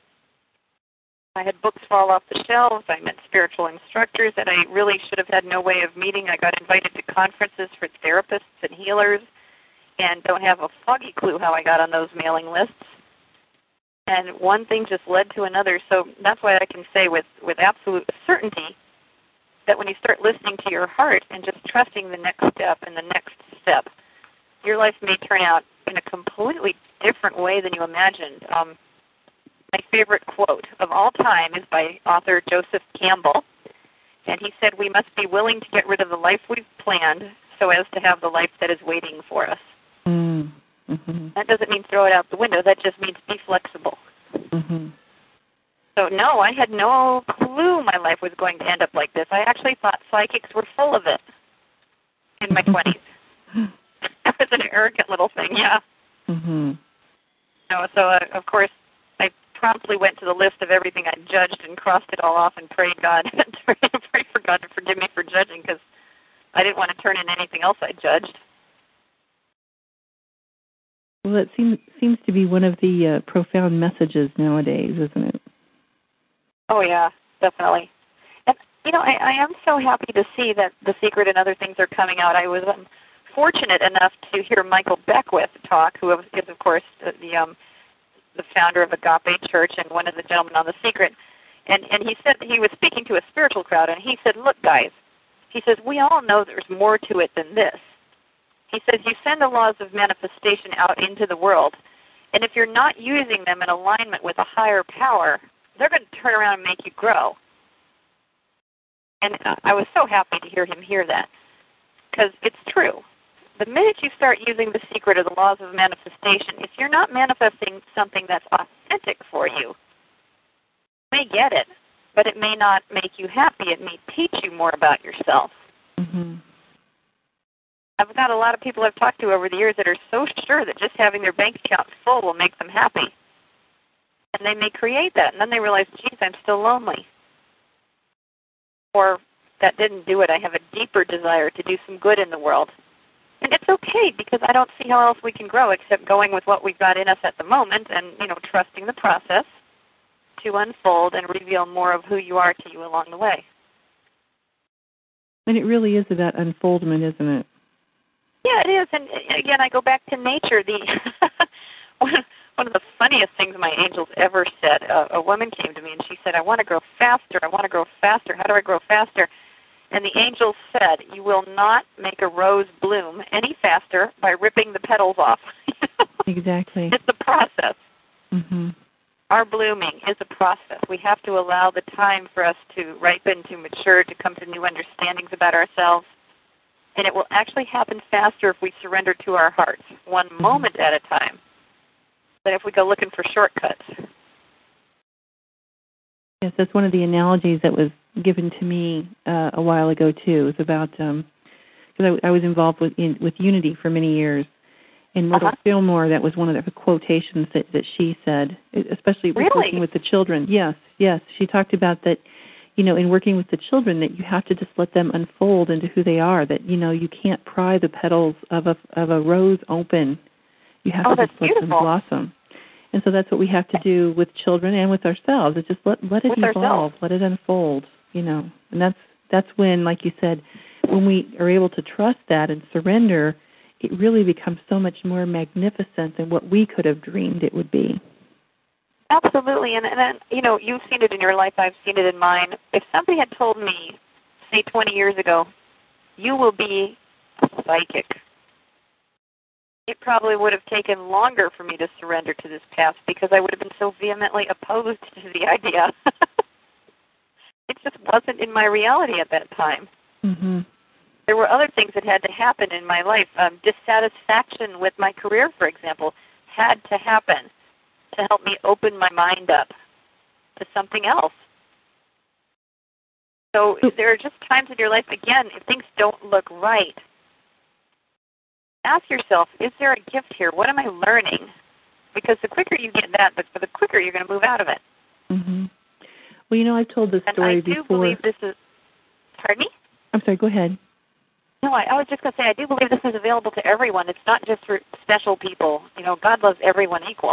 I had books fall off the shelves. I met spiritual instructors that I really should have had no way of meeting. I got invited to conferences for therapists and healers and don't have a foggy clue how I got on those mailing lists. And one thing just led to another. So that's why I can say with, with absolute certainty that when you start listening to your heart and just trusting the next step and the next step, your life may turn out in a completely different way than you imagined. Um, my favorite quote of all time is by author Joseph Campbell. And he said, we must be willing to get rid of the life we've planned so as to have the life that is waiting for us. Mm. Mm-hmm. That doesn't mean throw it out the window. That just means be flexible. Mm-hmm. So, no, I had no clue my life was going to end up like this. I actually thought psychics were full of it in my twenties. I was an arrogant little thing, yeah. Mm-hmm. No, so, uh, of course, I promptly went to the list of everything I judged and crossed it all off and prayed God, prayed for God to forgive me for judging because I didn't want to turn in anything else I judged. Well, it seems seems to be one of the uh, profound messages nowadays, isn't it? Oh, yeah, definitely. And, you know, I, I am so happy to see that The Secret and other things are coming out. I was um, fortunate enough to hear Michael Beckwith talk, who is, of course, the, the, um, the founder of Agape Church and one of the gentlemen on The Secret. And, and he said he was speaking to a spiritual crowd, and he said, look, guys, he says, we all know there's more to it than this. He says, you send the laws of manifestation out into the world, and if you're not using them in alignment with a higher power, they're going to turn around and make you grow. And I was so happy to hear him hear that, because it's true. The minute you start using The Secret or the laws of manifestation, if you're not manifesting something that's authentic for you, you may get it, but it may not make you happy. It may teach you more about yourself. Mm-hmm. I've got a lot of people I've talked to over the years that are so sure that just having their bank account full will make them happy. And they may create that, and then they realize, geez, I'm still lonely. Or that didn't do it. I have a deeper desire to do some good in the world. And it's okay, because I don't see how else we can grow except going with what we've got in us at the moment and, you know, trusting the process to unfold and reveal more of who you are to you along the way. And it really is about unfoldment, isn't it? Yeah, it is. And again, I go back to nature. The one, one of the funniest things my angels ever said, uh, a woman came to me and she said, I want to grow faster. I want to grow faster. How do I grow faster? And the angels said, you will not make a rose bloom any faster by ripping the petals off. Exactly. It's a process. Mm-hmm. Our blooming is a process. We have to allow the time for us to ripen, to mature, to come to new understandings about ourselves. And it will actually happen faster if we surrender to our hearts, one moment at a time, than if we go looking for shortcuts. Yes, that's one of the analogies that was given to me uh, a while ago, too. It was about, because um, I, I was involved with in, with Unity for many years. And Myrtle uh-huh. Fillmore, that was one of the quotations that, that she said, especially really? working with the children. Yes, yes. She talked about that, you know, in working with the children, that you have to just let them unfold into who they are, that, you know, you can't pry the petals of a, of a rose open. You have oh, to just let beautiful. them blossom. And so that's what we have to do with children and with ourselves. It's just let let it with evolve, ourselves. let it unfold, you know. And that's that's when, like you said, when we are able to trust that and surrender, it really becomes so much more magnificent than what we could have dreamed it would be. Absolutely. And, and then, you know, you've seen it in your life, I've seen it in mine. If somebody had told me, say twenty years ago, you will be a psychic, it probably would have taken longer for me to surrender to this path because I would have been so vehemently opposed to the idea. It just wasn't in my reality at that time. Mm-hmm. There were other things that had to happen in my life. Um, dissatisfaction with my career, for example, had to happen to help me open my mind up to something else. So if there are just times in your life, again, if things don't look right, ask yourself, is there a gift here? What am I learning? Because the quicker you get that, the, the quicker you're going to move out of it. Mm-hmm. Well, you know, I've told this story and I do before. believe this is, pardon me? I'm sorry, go ahead. No, I, I was just going to say, I do believe this is available to everyone. It's not just for special people. You know, God loves everyone equal.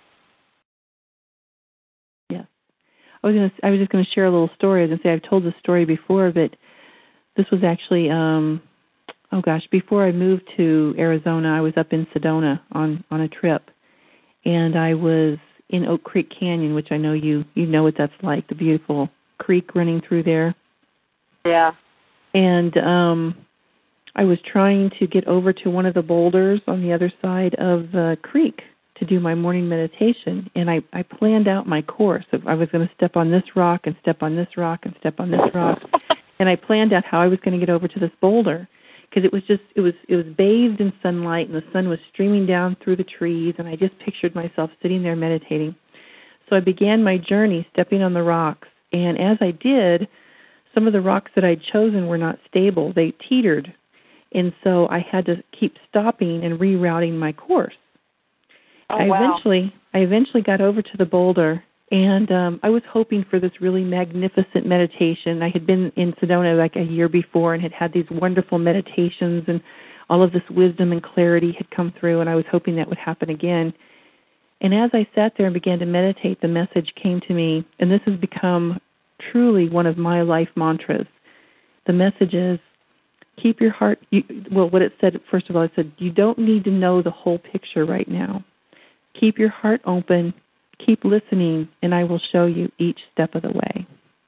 Yes. I was going to, I was just going to share a little story. I was going to say, I've told this story before, but this was actually, um, oh gosh, before I moved to Arizona, I was up in Sedona on, on a trip, and I was in Oak Creek Canyon, which I know you, you know what that's like, the beautiful creek running through there. Yeah. And um, I was trying to get over to one of the boulders on the other side of the creek to do my morning meditation, and I, I planned out my course. I was going to step on this rock and step on this rock and step on this rock, and I planned out how I was going to get over to this boulder, because it was just it was it was bathed in sunlight, and the sun was streaming down through the trees, and I just pictured myself sitting there meditating. So I began my journey stepping on the rocks, and as I did, some of the rocks that I'd chosen were not stable. They teetered, and so I had to keep stopping and rerouting my course. Oh, I wow. eventually I eventually got over to the boulder, and um, I was hoping for this really magnificent meditation. I had been in Sedona like a year before and had had these wonderful meditations, and all of this wisdom and clarity had come through, and I was hoping that would happen again. And as I sat there and began to meditate, the message came to me, and this has become truly one of my life mantras. The message is, keep your heart, you, well, what it said, first of all, it said, you don't need to know the whole picture right now. Keep your heart open, keep listening, and I will show you each step of the way.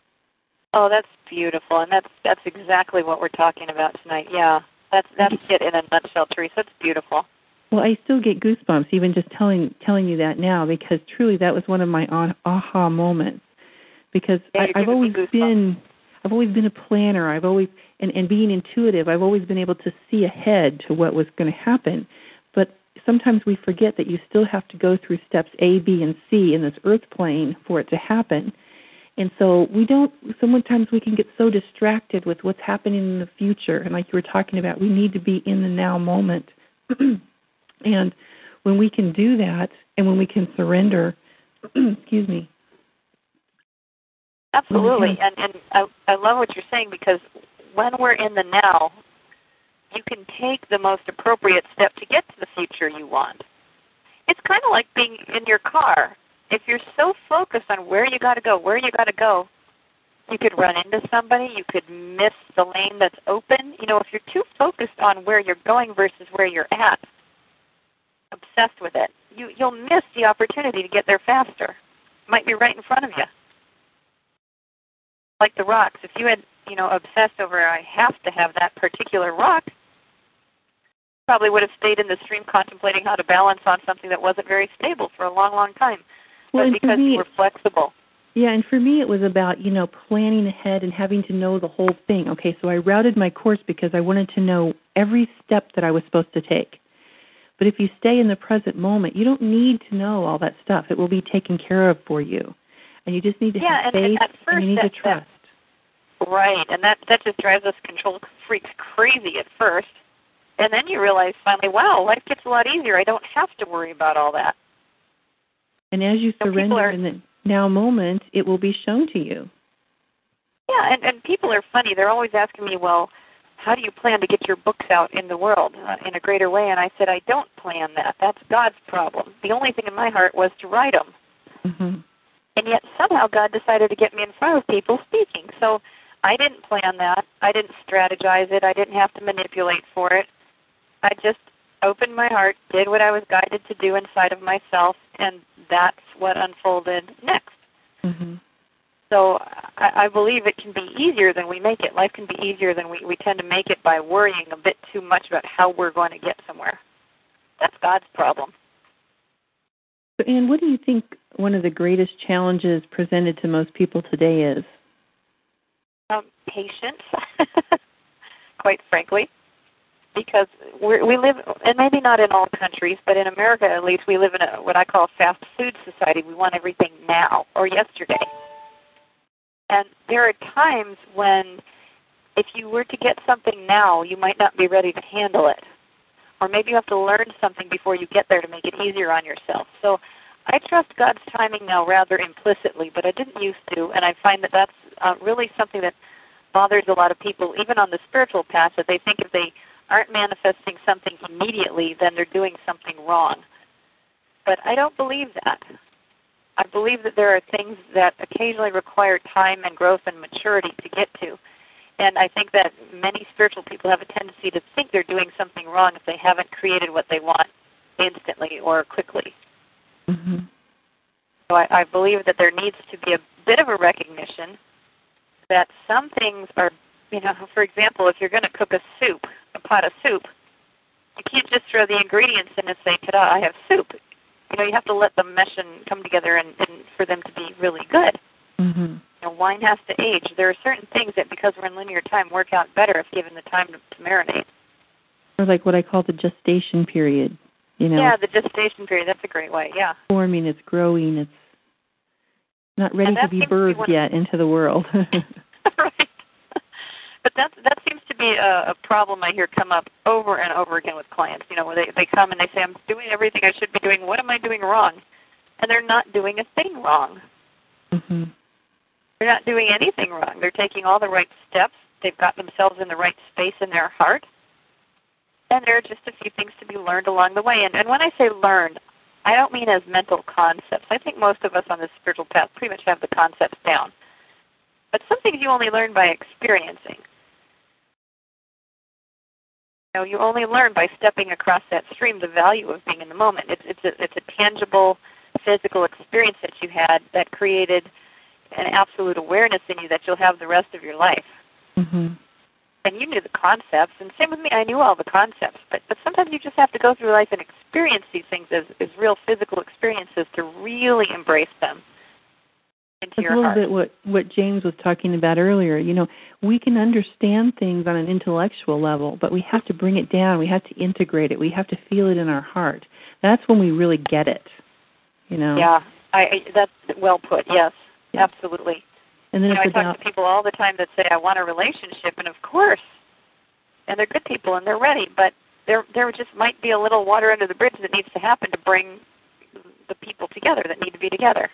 Oh, that's beautiful, and that's that's exactly what we're talking about tonight. Yeah, that's that's it in a nutshell, Teresa. That's beautiful. Well, I still get goosebumps even just telling telling you that now, because truly that was one of my aha moments. Because yeah, I, I've always been I've always been a planner. I've always and, and being intuitive, I've always been able to see ahead to what was going to happen. But sometimes we forget that you still have to go through steps A, B, and C in this earth plane for it to happen. And so we don't, sometimes we can get so distracted with what's happening in the future. And like you were talking about, we need to be in the now moment. And when we can do that, and when we can surrender, excuse me. Absolutely. And, and I, I love what you're saying, because when we're in the now, you can take the most appropriate step to get to the future you want. It's kind of like being in your car. If you're so focused on where you got to go, where you got to go, you could run into somebody, you could miss the lane that's open. You know, if you're too focused on where you're going versus where you're at, obsessed with it, you, you'll miss the opportunity to get there faster. It might be right in front of you. Like the rocks. If you had, you know, obsessed over, I have to have that particular rock, probably would have stayed in the stream contemplating how to balance on something that wasn't very stable for a long, long time. Well, but because me, you were flexible. Yeah, and for me it was about, you know, planning ahead and having to know the whole thing. Okay, so I routed my course because I wanted to know every step that I was supposed to take. But if you stay in the present moment, you don't need to know all that stuff. It will be taken care of for you. And you just need to yeah, have and, faith and, at first and you need that, to trust. That, right, and that, that just drives us control freaks crazy at first. And then you realize finally, wow, life gets a lot easier. I don't have to worry about all that. And as you so surrender are, in the now moment, it will be shown to you. Yeah, and, and people are funny. They're always asking me, well, how do you plan to get your books out in the world uh, in a greater way? And I said, I don't plan that. That's God's problem. The only thing in my heart was to write them. Mm-hmm. And yet somehow God decided to get me in front of people speaking. So I didn't plan that. I didn't strategize it. I didn't have to manipulate for it. I just opened my heart, did what I was guided to do inside of myself, and that's what unfolded next. Mm-hmm. So I, I believe it can be easier than we make it. Life can be easier than we, we tend to make it by worrying a bit too much about how we're going to get somewhere. That's God's problem. So, Anne, what do you think one of the greatest challenges presented to most people today is? Um, patience, quite frankly. Because we're, we live, and maybe not in all countries, but in America at least, we live in a, what I call a fast food society. We want everything now or yesterday. And there are times when if you were to get something now, you might not be ready to handle it. Or maybe you have to learn something before you get there to make it easier on yourself. So I trust God's timing now rather implicitly, but I didn't used to, and I find that that's uh, really something that bothers a lot of people, even on the spiritual path, that they think if they aren't manifesting something immediately, then they're doing something wrong. But I don't believe that. I believe that there are things that occasionally require time and growth and maturity to get to. And I think that many spiritual people have a tendency to think they're doing something wrong if they haven't created what they want instantly or quickly. Mm-hmm. So I, I believe that there needs to be a bit of a recognition that some things are, you know, for example, if you're going to cook a soup, a pot of soup, you can't just throw the ingredients in and say, ta-da, I have soup. You know, you have to let them mesh and come together and, and for them to be really good. Mm-hmm. You know, wine has to age. There are certain things that, because we're in linear time, work out better if given the time to, to marinate. Or like what I call the gestation period. You know, yeah, the gestation period. That's a great way. Yeah, forming, it's growing, it's not ready to be birthed to be yet into the world. Right. But that that seems to be a, a problem I hear come up over and over again with clients. You know, where they they come and they say, "I'm doing everything I should be doing. What am I doing wrong?" And they're not doing a thing wrong. Mm-hmm. They're not doing anything wrong. They're taking all the right steps. They've got themselves in the right space in their heart. And there are just a few things to be learned along the way. And, and when I say learned, I don't mean as mental concepts. I think most of us on this spiritual path pretty much have the concepts down. But some things you only learn by experiencing. You know, you only learn by stepping across that stream the value of being in the moment. It's, it's, a, it's a tangible, physical experience that you had that created an absolute awareness in you that you'll have the rest of your life. Mm-hmm. And you knew the concepts, and same with me, I knew all the concepts. But but sometimes you just have to go through life and experience these things as, as real physical experiences to really embrace them into That's your a little heart. bit what, what James was talking about earlier. You know, we can understand things on an intellectual level, but we have to bring it down. We have to integrate it. We have to feel it in our heart. That's when we really get it, you know. Yeah, I, I, that's well put, yes, yeah. Absolutely. And then you know, it's I about, talk to people all the time that say, I want a relationship, and of course, and they're good people and they're ready, but there there just might be a little water under the bridge that needs to happen to bring the people together that need to be together.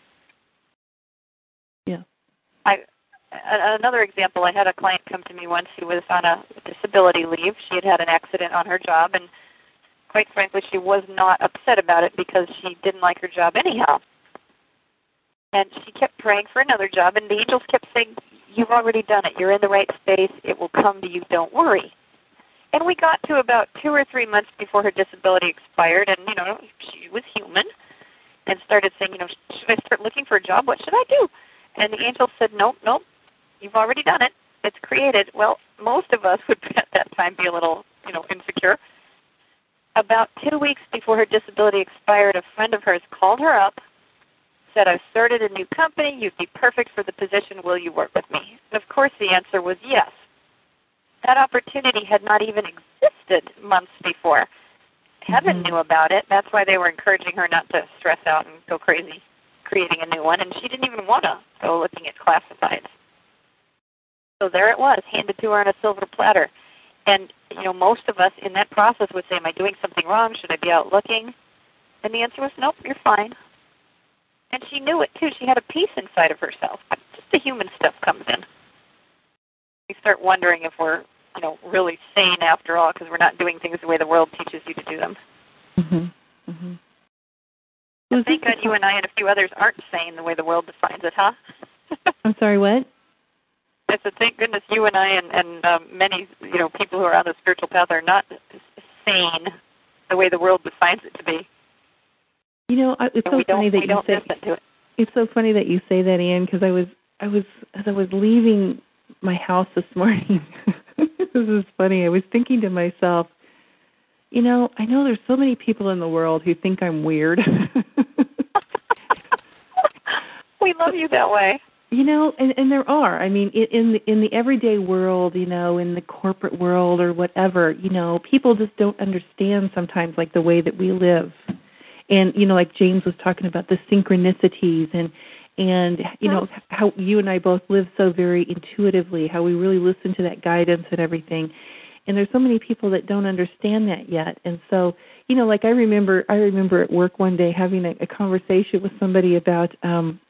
Yeah. I another example, I had a client come to me once who was on a disability leave. She had had an accident on her job, and quite frankly, she was not upset about it because she didn't like her job anyhow. And she kept praying for another job, and the angels kept saying, you've already done it. You're in the right space. It will come to you. Don't worry. And we got to about two or three months before her disability expired, and, you know, she was human, and started saying, you know, should I start looking for a job? What should I do? And the angel said, nope, nope, you've already done it. It's created. Well, most of us would at that time be a little, you know, insecure. About two weeks before her disability expired, a friend of hers called her up, said, I've started a new company. You'd be perfect for the position. Will you work with me? And, of course, the answer was yes. That opportunity had not even existed months before. Heaven mm-hmm. knew about it. That's why they were encouraging her not to stress out and go crazy creating a new one, and she didn't even want to go looking at classifieds. So there it was, handed to her on a silver platter. And, you know, most of us in that process would say, am I doing something wrong? Should I be out looking? And the answer was, nope, you're fine. And she knew it, too. She had a peace inside of herself. Just the human stuff comes in. We start wondering if we're, you know, really sane after all because we're not doing things the way the world teaches you to do them. Mm-hmm. Mm-hmm. Well, thank God you and I and a few others aren't sane the way the world defines it, huh? I'm sorry, what? I said, thank goodness you and I and, and um, many, you know, people who are on the spiritual path are not sane the way the world defines it to be. You know, it's so funny that you say it. It's so funny that you say that, Ann, because I was, I was, as I was leaving my house this morning. This is funny. I was thinking to myself, you know, I know there's so many people in the world who think I'm weird. We love you that way. You know, and, and there are. I mean, in the, in the everyday world, you know, in the corporate world or whatever, you know, people just don't understand sometimes, like, the way that we live. And, you know, like James was talking about the synchronicities and, and you know, how you and I both live so very intuitively, how we really listen to that guidance and everything. And there's so many people that don't understand that yet. And so, you know, like I remember I remember at work one day having a, a conversation with somebody about, um,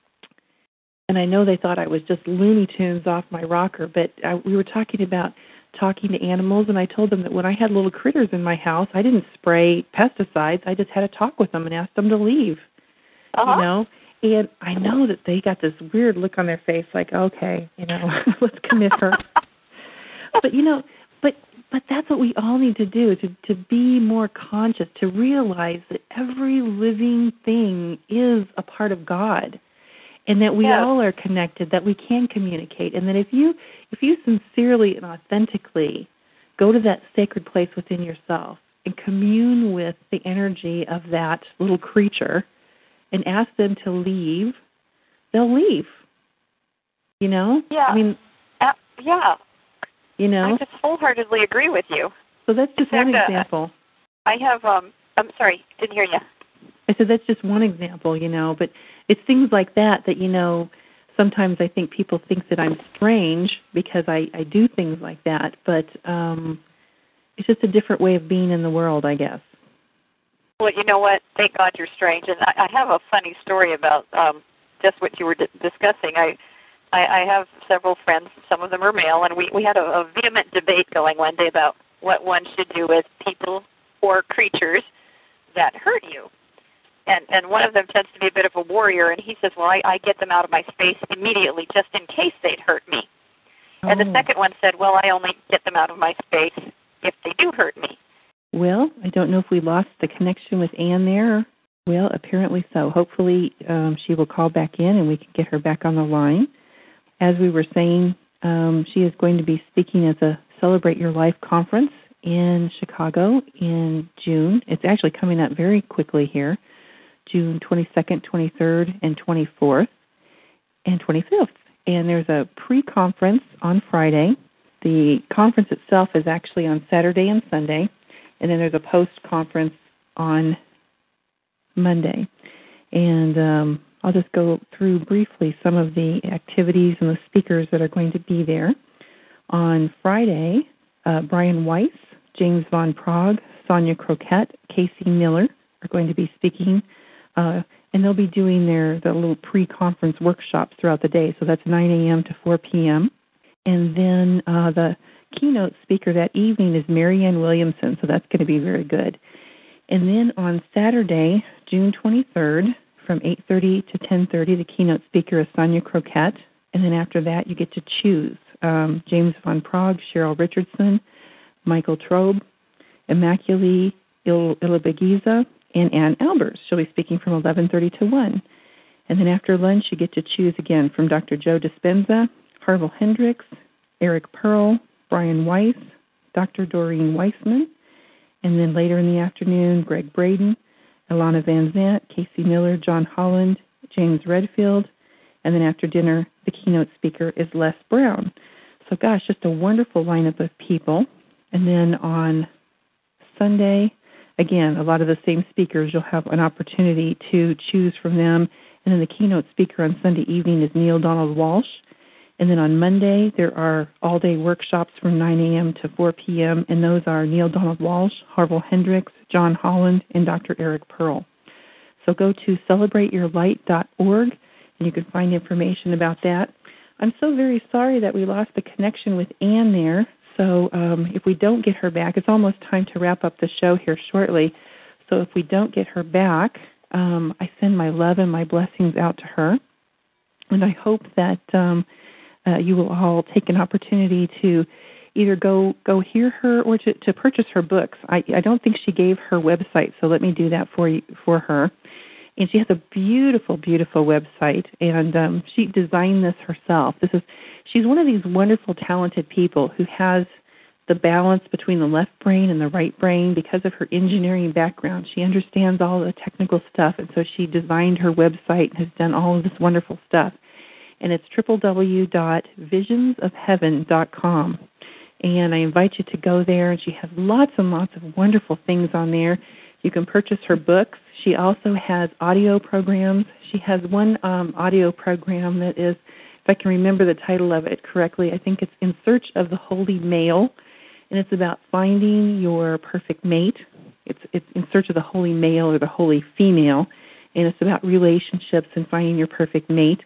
and I know they thought I was just Looney Tunes off my rocker, but I, we were talking about talking to animals, and I told them that when I had little critters in my house, I didn't spray pesticides. I just had a talk with them and asked them to leave, uh-huh. you know. And I know that they got this weird look on their face, like, okay, you know, let's commit her. But, you know, but but that's what we all need to do, to, to be more conscious, to realize that every living thing is a part of God. And that we yes. all are connected, that we can communicate, and that if you if you sincerely and authentically go to that sacred place within yourself and commune with the energy of that little creature and ask them to leave, they'll leave. You know? Yeah. I mean, uh, yeah. You know? I just wholeheartedly agree with you. So that's just In one fact, example. Uh, I have, um, I'm sorry, didn't hear you. I said that's just one example, you know, but it's things like that that, you know, sometimes I think people think that I'm strange because I, I do things like that, but um, it's just a different way of being in the world, I guess. Well, you know what? Thank God you're strange. And I, I have a funny story about um, just what you were d- discussing. I, I I have several friends, some of them are male, and we, we had a, a vehement debate going one day about what one should do with people or creatures that hurt you. And and one of them tends to be a bit of a warrior, and he says, well, I, I get them out of my space immediately just in case they'd hurt me. Oh. And the second one said, well, I only get them out of my space if they do hurt me. Well, I don't know if we lost the connection with Ann there. Well, apparently so. Hopefully um, she will call back in and we can get her back on the line. As we were saying, um, she is going to be speaking at the Celebrate Your Life conference in Chicago in June. It's actually coming up very quickly here. June twenty-second, twenty-third, and twenty-fourth, and twenty-fifth. And there's a pre-conference on Friday. The conference itself is actually on Saturday and Sunday, and then there's a post-conference on Monday. And um, I'll just go through briefly some of the activities and the speakers that are going to be there. On Friday, uh, Brian Weiss, James Von Prague, Sonia Croquette, Casey Miller are going to be speaking. Uh, and they'll be doing their the little pre-conference workshops throughout the day. So that's nine a.m. to four p.m. And then uh, the keynote speaker that evening is Marianne Williamson. So that's going to be very good. And then on Saturday, June twenty-third, from eight thirty to ten thirty, the keynote speaker is Sonia Croquette. And then after that, you get to choose um, James Von Prague, Cheryl Richardson, Michael Trobe, Immaculée Ilibagiza, and Ann Albers. She'll be speaking from eleven thirty to one. And then after lunch, you get to choose again from Doctor Joe Dispenza, Harville Hendricks, Eric Pearl, Brian Weiss, Doctor Doreen Weissman, and then later in the afternoon, Greg Braden, Ilana Van Zant, Casey Miller, John Holland, James Redfield. And then after dinner, the keynote speaker is Les Brown. So gosh, just a wonderful lineup of people. And then on Sunday, again, a lot of the same speakers. You'll have an opportunity to choose from them. And then the keynote speaker on Sunday evening is Neale Donald Walsch. And then on Monday, there are all-day workshops from nine a.m. to four p.m., and those are Neale Donald Walsch, Harville Hendricks, John Holland, and Doctor Eric Pearl. So go to celebrate your light dot org, and you can find information about that. I'm so very sorry that we lost the connection with Ann there. So um, if we don't get her back, it's almost time to wrap up the show here shortly. So if we don't get her back, um, I send my love and my blessings out to her. And I hope that um, uh, you will all take an opportunity to either go go hear her or to, to purchase her books. I, I don't think she gave her website, so let me do that for you, for her. And she has a beautiful, beautiful website, and um, she designed this herself. This is she's one of these wonderful, talented people who has the balance between the left brain and the right brain because of her engineering background. She understands all the technical stuff, and so she designed her website and has done all of this wonderful stuff. And it's w w w dot visions of heaven dot com. And I invite you to go there, and she has lots and lots of wonderful things on there. You can purchase her books. She also has audio programs. She has one um, audio program that is, if I can remember the title of it correctly, I think it's In Search of the Holy Male, and it's about finding your perfect mate. It's, it's In Search of the Holy Male or the Holy Female, and it's about relationships and finding your perfect mate.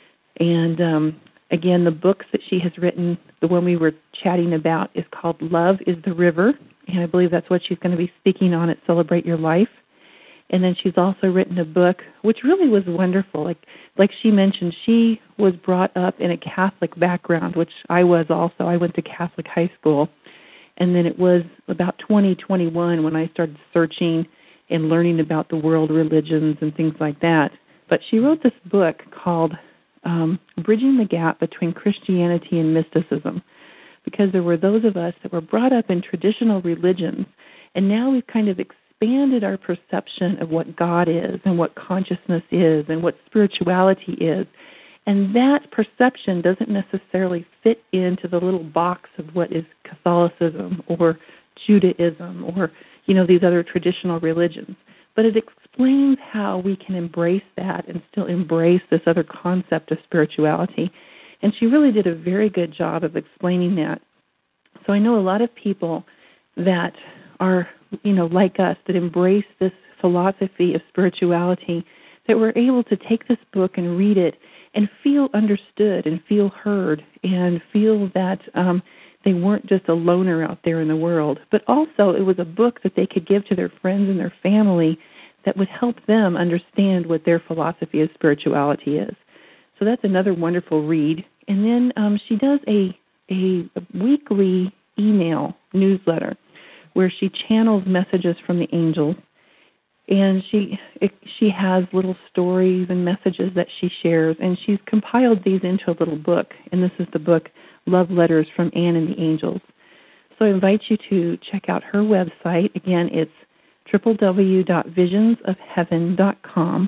And um, again, the books that she has written, the one we were chatting about is called Love is the River, and I believe that's what she's going to be speaking on at Celebrate Your Life. And then she's also written a book, which really was wonderful. Like like she mentioned, she was brought up in a Catholic background, which I was also. I went to Catholic high school. And then it was about twenty twenty-one when I started searching and learning about the world religions and things like that. But she wrote this book called um, Bridging the Gap Between Christianity and Mysticism, because there were those of us that were brought up in traditional religions, and now we've kind of expanded our perception of what God is and what consciousness is and what spirituality is. And that perception doesn't necessarily fit into the little box of what is Catholicism or Judaism or, you know, these other traditional religions. But it explains how we can embrace that and still embrace this other concept of spirituality. And she really did a very good job of explaining that. So I know a lot of people that are, you know, like us, that embrace this philosophy of spirituality, that were able to take this book and read it and feel understood and feel heard and feel that um, they weren't just a loner out there in the world, but also it was a book that they could give to their friends and their family that would help them understand what their philosophy of spirituality is. So that's another wonderful read. And then um, she does a, a weekly email newsletter where she channels messages from the angels, and she it, she has little stories and messages that she shares, and she's compiled these into a little book, and this is the book Love Letters from Anne and the Angels. So I invite you to check out her website. Again, it's w w w dot visions of heaven dot com,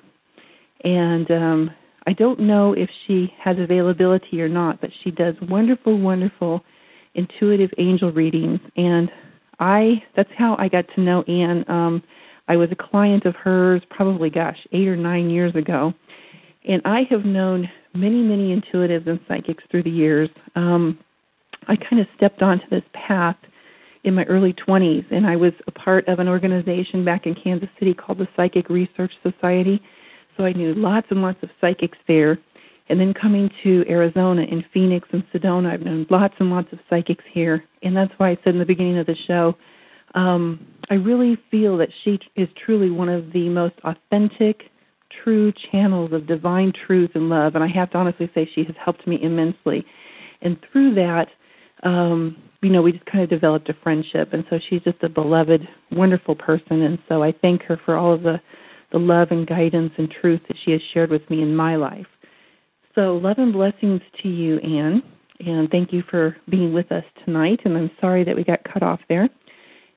and um, I don't know if she has availability or not, but she does wonderful, wonderful intuitive angel readings, and I that's how I got to know Anne. Um, I was a client of hers probably, gosh, eight or nine years ago, and I have known many, many intuitives and psychics through the years. Um, I kind of stepped onto this path in my early twenties, and I was a part of an organization back in Kansas City called the Psychic Research Society, so I knew lots and lots of psychics there. And then coming to Arizona in Phoenix and Sedona, I've known lots and lots of psychics here, and that's why I said in the beginning of the show, um, I really feel that she is truly one of the most authentic, true channels of divine truth and love, and I have to honestly say she has helped me immensely. And through that, um, you know, we just kind of developed a friendship, and so she's just a beloved, wonderful person, and so I thank her for all of the, the love and guidance and truth that she has shared with me in my life. So love and blessings to you, Anne, and thank you for being with us tonight, and I'm sorry that we got cut off there.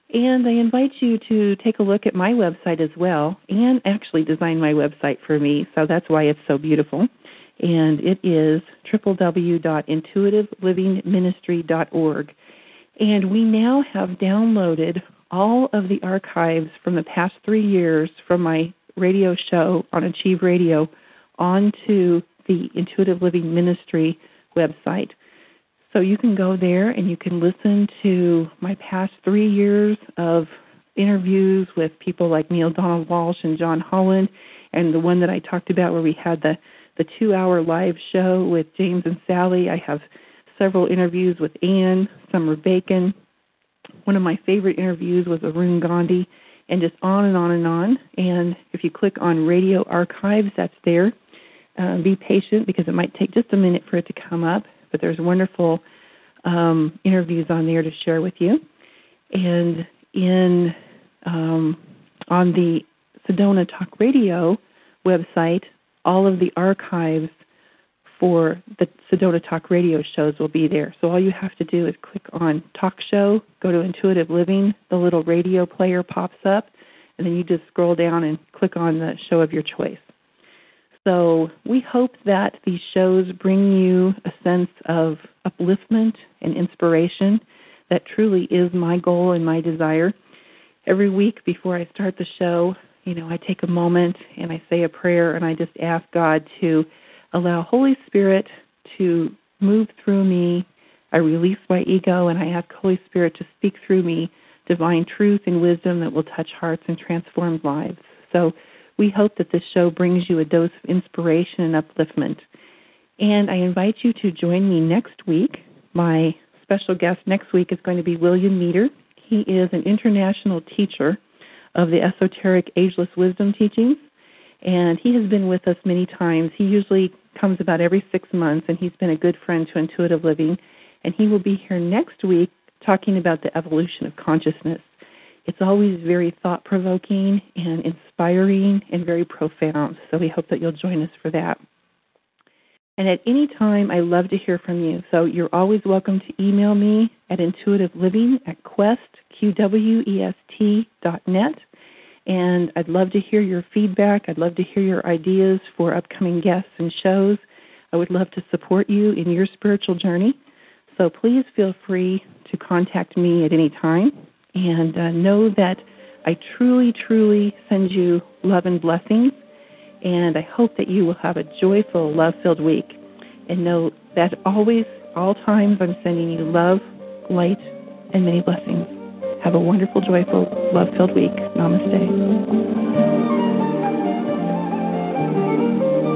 And I invite you to take a look at my website as well, and actually design my website for me, so that's why it's so beautiful. And it is w w w dot intuitive living ministry dot org. And we now have downloaded all of the archives from the past three years from my radio show on Achieve Radio onto the Intuitive Living Ministry website. So you can go there and you can listen to my past three years of interviews with people like Neil Donald Walsh and John Holland, and the one that I talked about where we had the, the two-hour live show with James and Sally. I have several interviews with Anne, Summer Bacon. One of my favorite interviews was Arun Gandhi, and just on and on and on. And if you click on Radio Archives, that's there. Uh, be patient because it might take just a minute for it to come up. But there's wonderful um, interviews on there to share with you. And in um, on the Sedona Talk Radio website, all of the archives for the Sedona Talk Radio shows will be there. So all you have to do is click on Talk Show, go to Intuitive Living, the little radio player pops up, and then you just scroll down and click on the show of your choice. So we hope that these shows bring you a sense of upliftment and inspiration. That truly is my goal and my desire. Every week before I start the show, you know, I take a moment and I say a prayer and I just ask God to allow Holy Spirit to move through me. I release my ego and I ask Holy Spirit to speak through me divine truth and wisdom that will touch hearts and transform lives. So we hope that this show brings you a dose of inspiration and upliftment. And I invite you to join me next week. My special guest next week is going to be William Meeder. He is an international teacher of the esoteric ageless wisdom teachings, and he has been with us many times. He usually comes about every six months, and he's been a good friend to Intuitive Living. And he will be here next week talking about the evolution of consciousness. It's always very thought-provoking and inspiring and very profound, so we hope that you'll join us for that. And at any time, I love to hear from you, so you're always welcome to email me at intuitivliving at quest, Q W E S T dot net, and I'd love to hear your feedback. I'd love to hear your ideas for upcoming guests and shows. I would love to support you in your spiritual journey, so please feel free to contact me at any time. And uh, know that I truly, truly send you love and blessings, and I hope that you will have a joyful, love-filled week. And know that always, all times, I'm sending you love, light, and many blessings. Have a wonderful, joyful, love-filled week. Namaste.